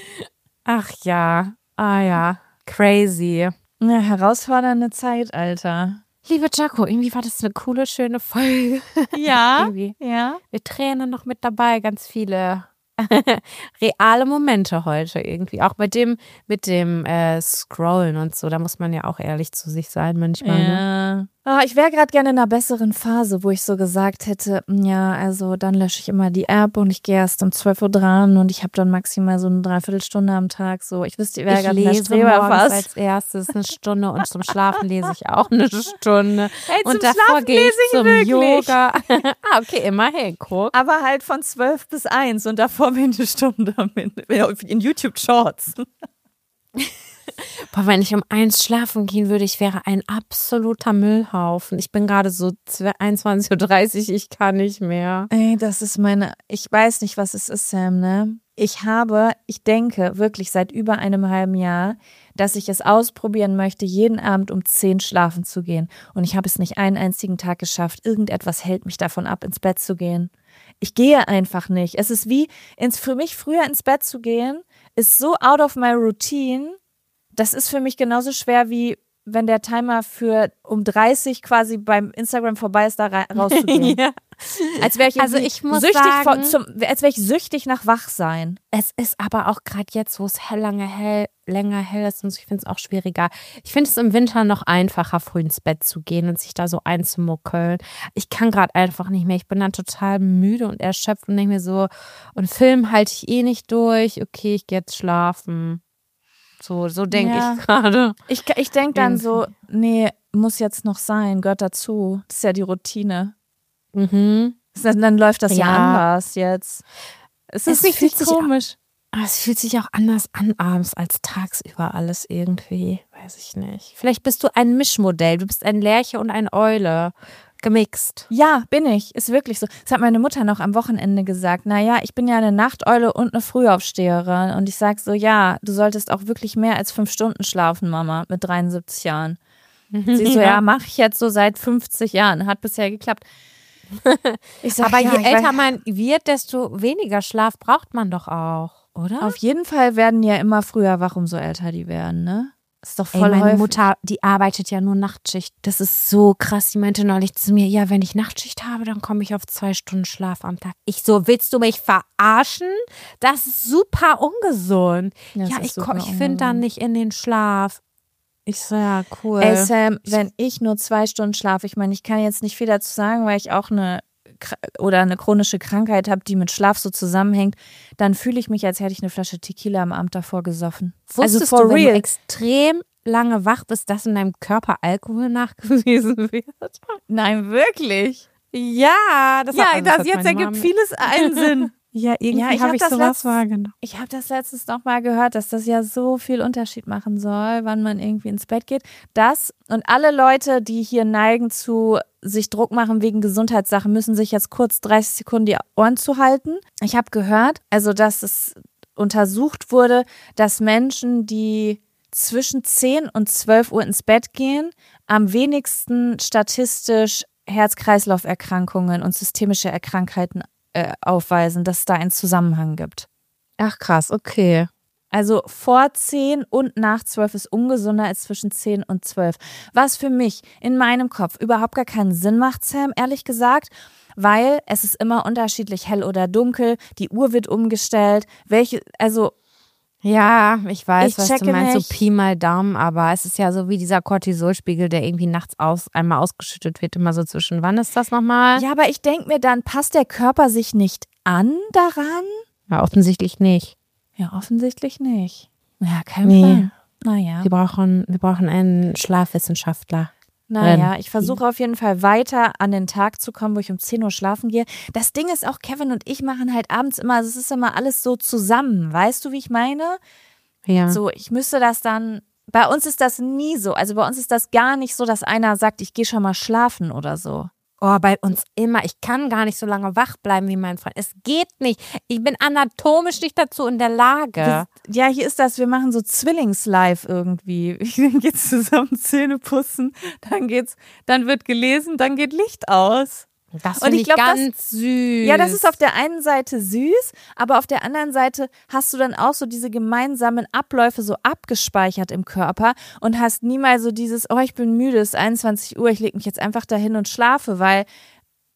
Ach ja, ja, crazy. Ja, herausfordernde Zeit, Alter. Liebe Jaco, irgendwie war das eine coole, schöne Folge. Ja, ja. Wir Tränen noch mit dabei, ganz viele reale Momente heute irgendwie. Auch mit dem Scrollen und so, da muss man ja auch ehrlich zu sich sein manchmal. Ja. Ne? Ich wäre gerade gerne in einer besseren Phase, wo ich so gesagt hätte, ja, also dann lösche ich immer die App und ich gehe erst um 12 Uhr dran und ich habe dann maximal so eine Dreiviertelstunde am Tag. So, ich wüsste, ich wäre gerade in der Streberphase. Als erstes eine Stunde und zum Schlafen lese ich auch eine Stunde. Hey, und davor gehe ich zum wirklich. Yoga. Okay, immerhin, guck. Aber halt von 12 bis 1 und davor bin ich eine Stunde in YouTube Shorts. Boah, wenn ich um 1 schlafen gehen würde, ich wäre ein absoluter Müllhaufen. Ich bin gerade so 21:30 Uhr, ich kann nicht mehr. Ey, das ist ich weiß nicht, was es ist, Sam, ne? Ich denke wirklich seit über einem halben Jahr, dass ich es ausprobieren möchte, jeden Abend um 10 schlafen zu gehen. Und ich habe es nicht einen einzigen Tag geschafft. Irgendetwas hält mich davon ab, ins Bett zu gehen. Ich gehe einfach nicht. Es ist wie, für mich früher ins Bett zu gehen, ist so out of my routine. Das ist für mich genauso schwer wie wenn der Timer für um 30 quasi beim Instagram vorbei ist, da rauszugehen. Ja. Als wäre ich, als wäre ich süchtig nach Wachsein. Es ist aber auch gerade jetzt, wo es länger hell ist und so, ich finde es auch schwieriger. Ich finde es im Winter noch einfacher, früh ins Bett zu gehen und sich da so einzumuckeln. Ich kann gerade einfach nicht mehr. Ich bin dann total müde und erschöpft und denke mir so, und Film halte ich eh nicht durch. Okay, ich gehe jetzt schlafen. So denke ich gerade. Ich denke dann so, nee, muss jetzt noch sein, gehört dazu. Das ist ja die Routine. Mhm. Dann läuft das ja anders jetzt. Es ist nicht komisch. Es fühlt sich auch anders an abends als tagsüber alles irgendwie. Weiß ich nicht. Vielleicht bist du ein Mischmodell. Du bist ein Lerche und ein Eule. Gemixt. Ja, bin ich. Ist wirklich so. Das hat meine Mutter noch am Wochenende gesagt. Naja, ich bin ja eine Nachteule und eine Frühaufsteherin. Und ich sag so, ja, du solltest auch wirklich mehr als 5 Stunden schlafen, Mama, mit 73 Jahren. Sie so, ja, mache ich jetzt so seit 50 Jahren. Hat bisher geklappt. Ich sag, aber je älter man wird, desto weniger Schlaf braucht man doch auch, oder? Auf jeden Fall werden die ja immer früher wach, umso älter die werden, ne? Ist doch voll meine Mutter, die arbeitet ja nur Nachtschicht. Das ist so krass. Die meinte neulich zu mir, ja, wenn ich Nachtschicht habe, dann komme ich auf 2 Stunden Schlaf am Tag. Ich so, willst du mich verarschen? Das ist super ungesund. Ja, ich finde dann nicht in den Schlaf. Ich so, ja, cool. Ey, Sam, wenn ich nur 2 Stunden schlafe, ich meine, ich kann jetzt nicht viel dazu sagen, weil ich auch eine chronische Krankheit habe, die mit Schlaf so zusammenhängt, dann fühle ich mich, als hätte ich eine Flasche Tequila am Abend davor gesoffen. Wusstest du, wenn du extrem lange wach bist, dass in deinem Körper Alkohol nachgewiesen wird? Nein, wirklich? Ja, das jetzt ergibt vieles einen Sinn. Ja, irgendwie habe ich sowas wahrgenommen. Ich habe das letztens noch mal gehört, dass das ja so viel Unterschied machen soll, wann man irgendwie ins Bett geht. Das und alle Leute, die hier neigen zu sich Druck machen wegen Gesundheitssachen, müssen sich jetzt kurz 30 Sekunden die Ohren zuhalten. Ich habe gehört, also dass es untersucht wurde, dass Menschen, die zwischen 10 und 12 Uhr ins Bett gehen, am wenigsten statistisch Herz-Kreislauf-Erkrankungen und systemische Krankheiten aufweisen, dass es da einen Zusammenhang gibt. Ach krass, okay. Also vor 10 und nach 12 ist ungesunder als zwischen 10 und 12. Was für mich in meinem Kopf überhaupt gar keinen Sinn macht, Sam, ehrlich gesagt, weil es ist immer unterschiedlich, hell oder dunkel, die Uhr wird umgestellt, ja, ich weiß, was du meinst, so Pi mal Daumen, aber es ist ja so wie dieser Cortisolspiegel, der irgendwie nachts einmal ausgeschüttet wird, immer so zwischen, wann ist das nochmal? Ja, aber ich denke mir dann, passt der Körper sich nicht an daran? Ja, offensichtlich nicht. Ja, offensichtlich nicht. Ja, kein Fall. Naja. Wir brauchen einen Schlafwissenschaftler. Naja, ich versuche auf jeden Fall weiter an den Tag zu kommen, wo ich um 10 Uhr schlafen gehe. Das Ding ist auch, Kevin und ich machen halt abends immer, also es ist immer alles so zusammen. Weißt du, wie ich meine? Ja. So, ich müsste das dann, bei uns ist das nie so. Also bei uns ist das gar nicht so, dass einer sagt, ich gehe schon mal schlafen oder so. Oh, bei uns immer. Ich kann gar nicht so lange wach bleiben wie mein Freund. Es geht nicht. Ich bin anatomisch nicht dazu in der Lage. Ja, hier ist das, wir machen so Zwillings-Live irgendwie. Dann geht's zusammen Zähne putzen, dann wird gelesen, dann geht Licht aus. Das finde ich ganz süß. Ja, das ist auf der einen Seite süß, aber auf der anderen Seite hast du dann auch so diese gemeinsamen Abläufe so abgespeichert im Körper und hast niemals so dieses, oh, ich bin müde, es ist 21 Uhr, ich lege mich jetzt einfach dahin und schlafe, weil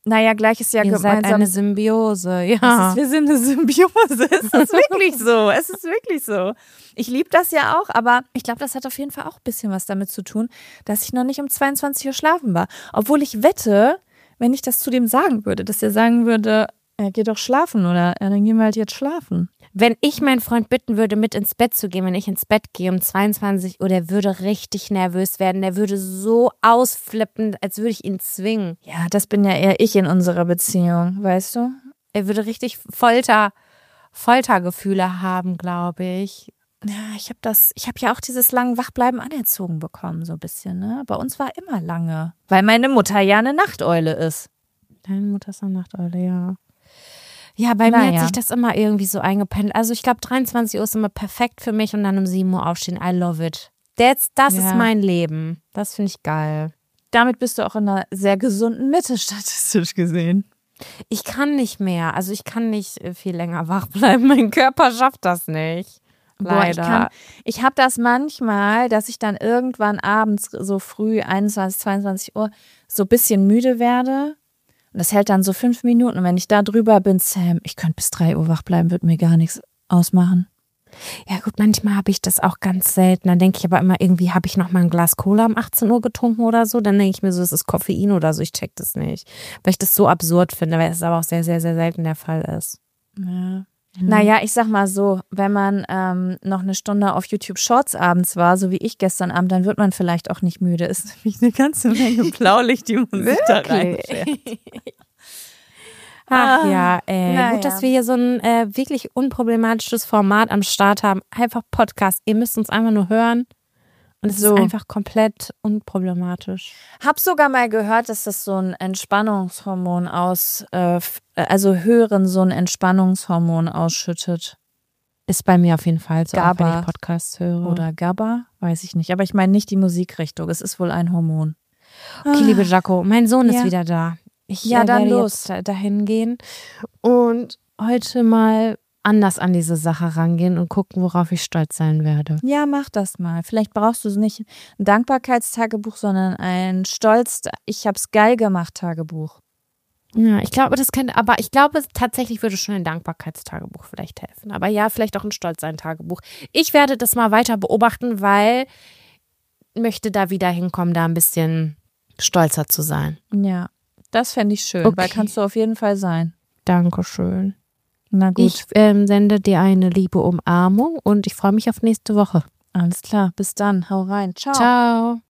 Naja, gleich ist ja Ihr gemeinsam. seid eine Symbiose, ja. Wir sind eine Symbiose. Es ist wirklich so. Es ist wirklich so. Ich liebe das ja auch, aber ich glaube, das hat auf jeden Fall auch ein bisschen was damit zu tun, dass ich noch nicht um 22 Uhr schlafen war. Obwohl ich wette, wenn ich das zu dem sagen würde, dass er sagen würde, geh doch schlafen oder dann gehen wir halt jetzt schlafen. Wenn ich meinen Freund bitten würde, mit ins Bett zu gehen, wenn ich ins Bett gehe um 22 Uhr, der würde richtig nervös werden. Der würde so ausflippen, als würde ich ihn zwingen. Ja, das bin ja eher ich in unserer Beziehung, weißt du? Er würde richtig Foltergefühle haben, glaube ich. Ja, ich habe ja auch dieses lange Wachbleiben anerzogen bekommen, so ein bisschen, ne? Bei uns war immer lange. Weil meine Mutter ja eine Nachteule ist. Deine Mutter ist eine Nachteule, ja. Ja, bei mir hat sich das immer irgendwie so eingepennt. Also ich glaube, 23 Uhr ist immer perfekt für mich und dann um 7 Uhr aufstehen. I love it. Das ist mein Leben. Das finde ich geil. Damit bist du auch in einer sehr gesunden Mitte statistisch gesehen. Ich kann nicht mehr. Also ich kann nicht viel länger wach bleiben. Mein Körper schafft das nicht. Leider. Ich habe das manchmal, dass ich dann irgendwann abends so früh, 21, 22 Uhr, so ein bisschen müde werde. Und das hält dann so 5 Minuten. Und wenn ich da drüber bin, Sam, ich könnte bis 3 Uhr wach bleiben, würde mir gar nichts ausmachen. Ja gut, manchmal habe ich das auch ganz selten. Dann denke ich aber immer, irgendwie habe ich noch mal ein Glas Cola um 18 Uhr getrunken oder so. Dann denke ich mir so, es ist Koffein oder so. Ich check das nicht. Weil ich das so absurd finde, weil es aber auch sehr, sehr, sehr selten der Fall ist. Ja. Naja, ich sag mal so, wenn man noch eine Stunde auf YouTube Shorts abends war, so wie ich gestern Abend, dann wird man vielleicht auch nicht müde. Ist nämlich eine ganze Menge Blaulicht, die man sich da reinfährt. Ach ja, gut, dass wir hier so ein wirklich unproblematisches Format am Start haben. Einfach Podcast. Ihr müsst uns einfach nur hören. Und es ist einfach komplett unproblematisch. Hab sogar mal gehört, dass das so ein Entspannungshormon also Hören so ein Entspannungshormon ausschüttet. Ist bei mir auf jeden Fall so, GABA, auch wenn ich Podcasts höre. Oder GABA, weiß ich nicht. Aber ich meine nicht die Musikrichtung, es ist wohl ein Hormon. Okay, liebe Jaco, mein Sohn ist wieder da. Ich werde jetzt dahin gehen und heute mal anders an diese Sache rangehen und gucken, worauf ich stolz sein werde. Ja, mach das mal. Vielleicht brauchst du nicht ein Dankbarkeitstagebuch, sondern ein ich hab's geil gemacht Tagebuch. Ja, ich glaube tatsächlich würde schon ein Dankbarkeitstagebuch vielleicht helfen. Aber ja, vielleicht auch ein Stolzsein-Tagebuch. Ich werde das mal weiter beobachten, weil ich möchte da wieder hinkommen, da ein bisschen stolzer zu sein. Ja, das fände ich schön, weil kannst du auf jeden Fall sein. Dankeschön. Na gut. Ich sende dir eine liebe Umarmung und ich freue mich auf nächste Woche. Alles klar, bis dann. Hau rein. Ciao. Ciao.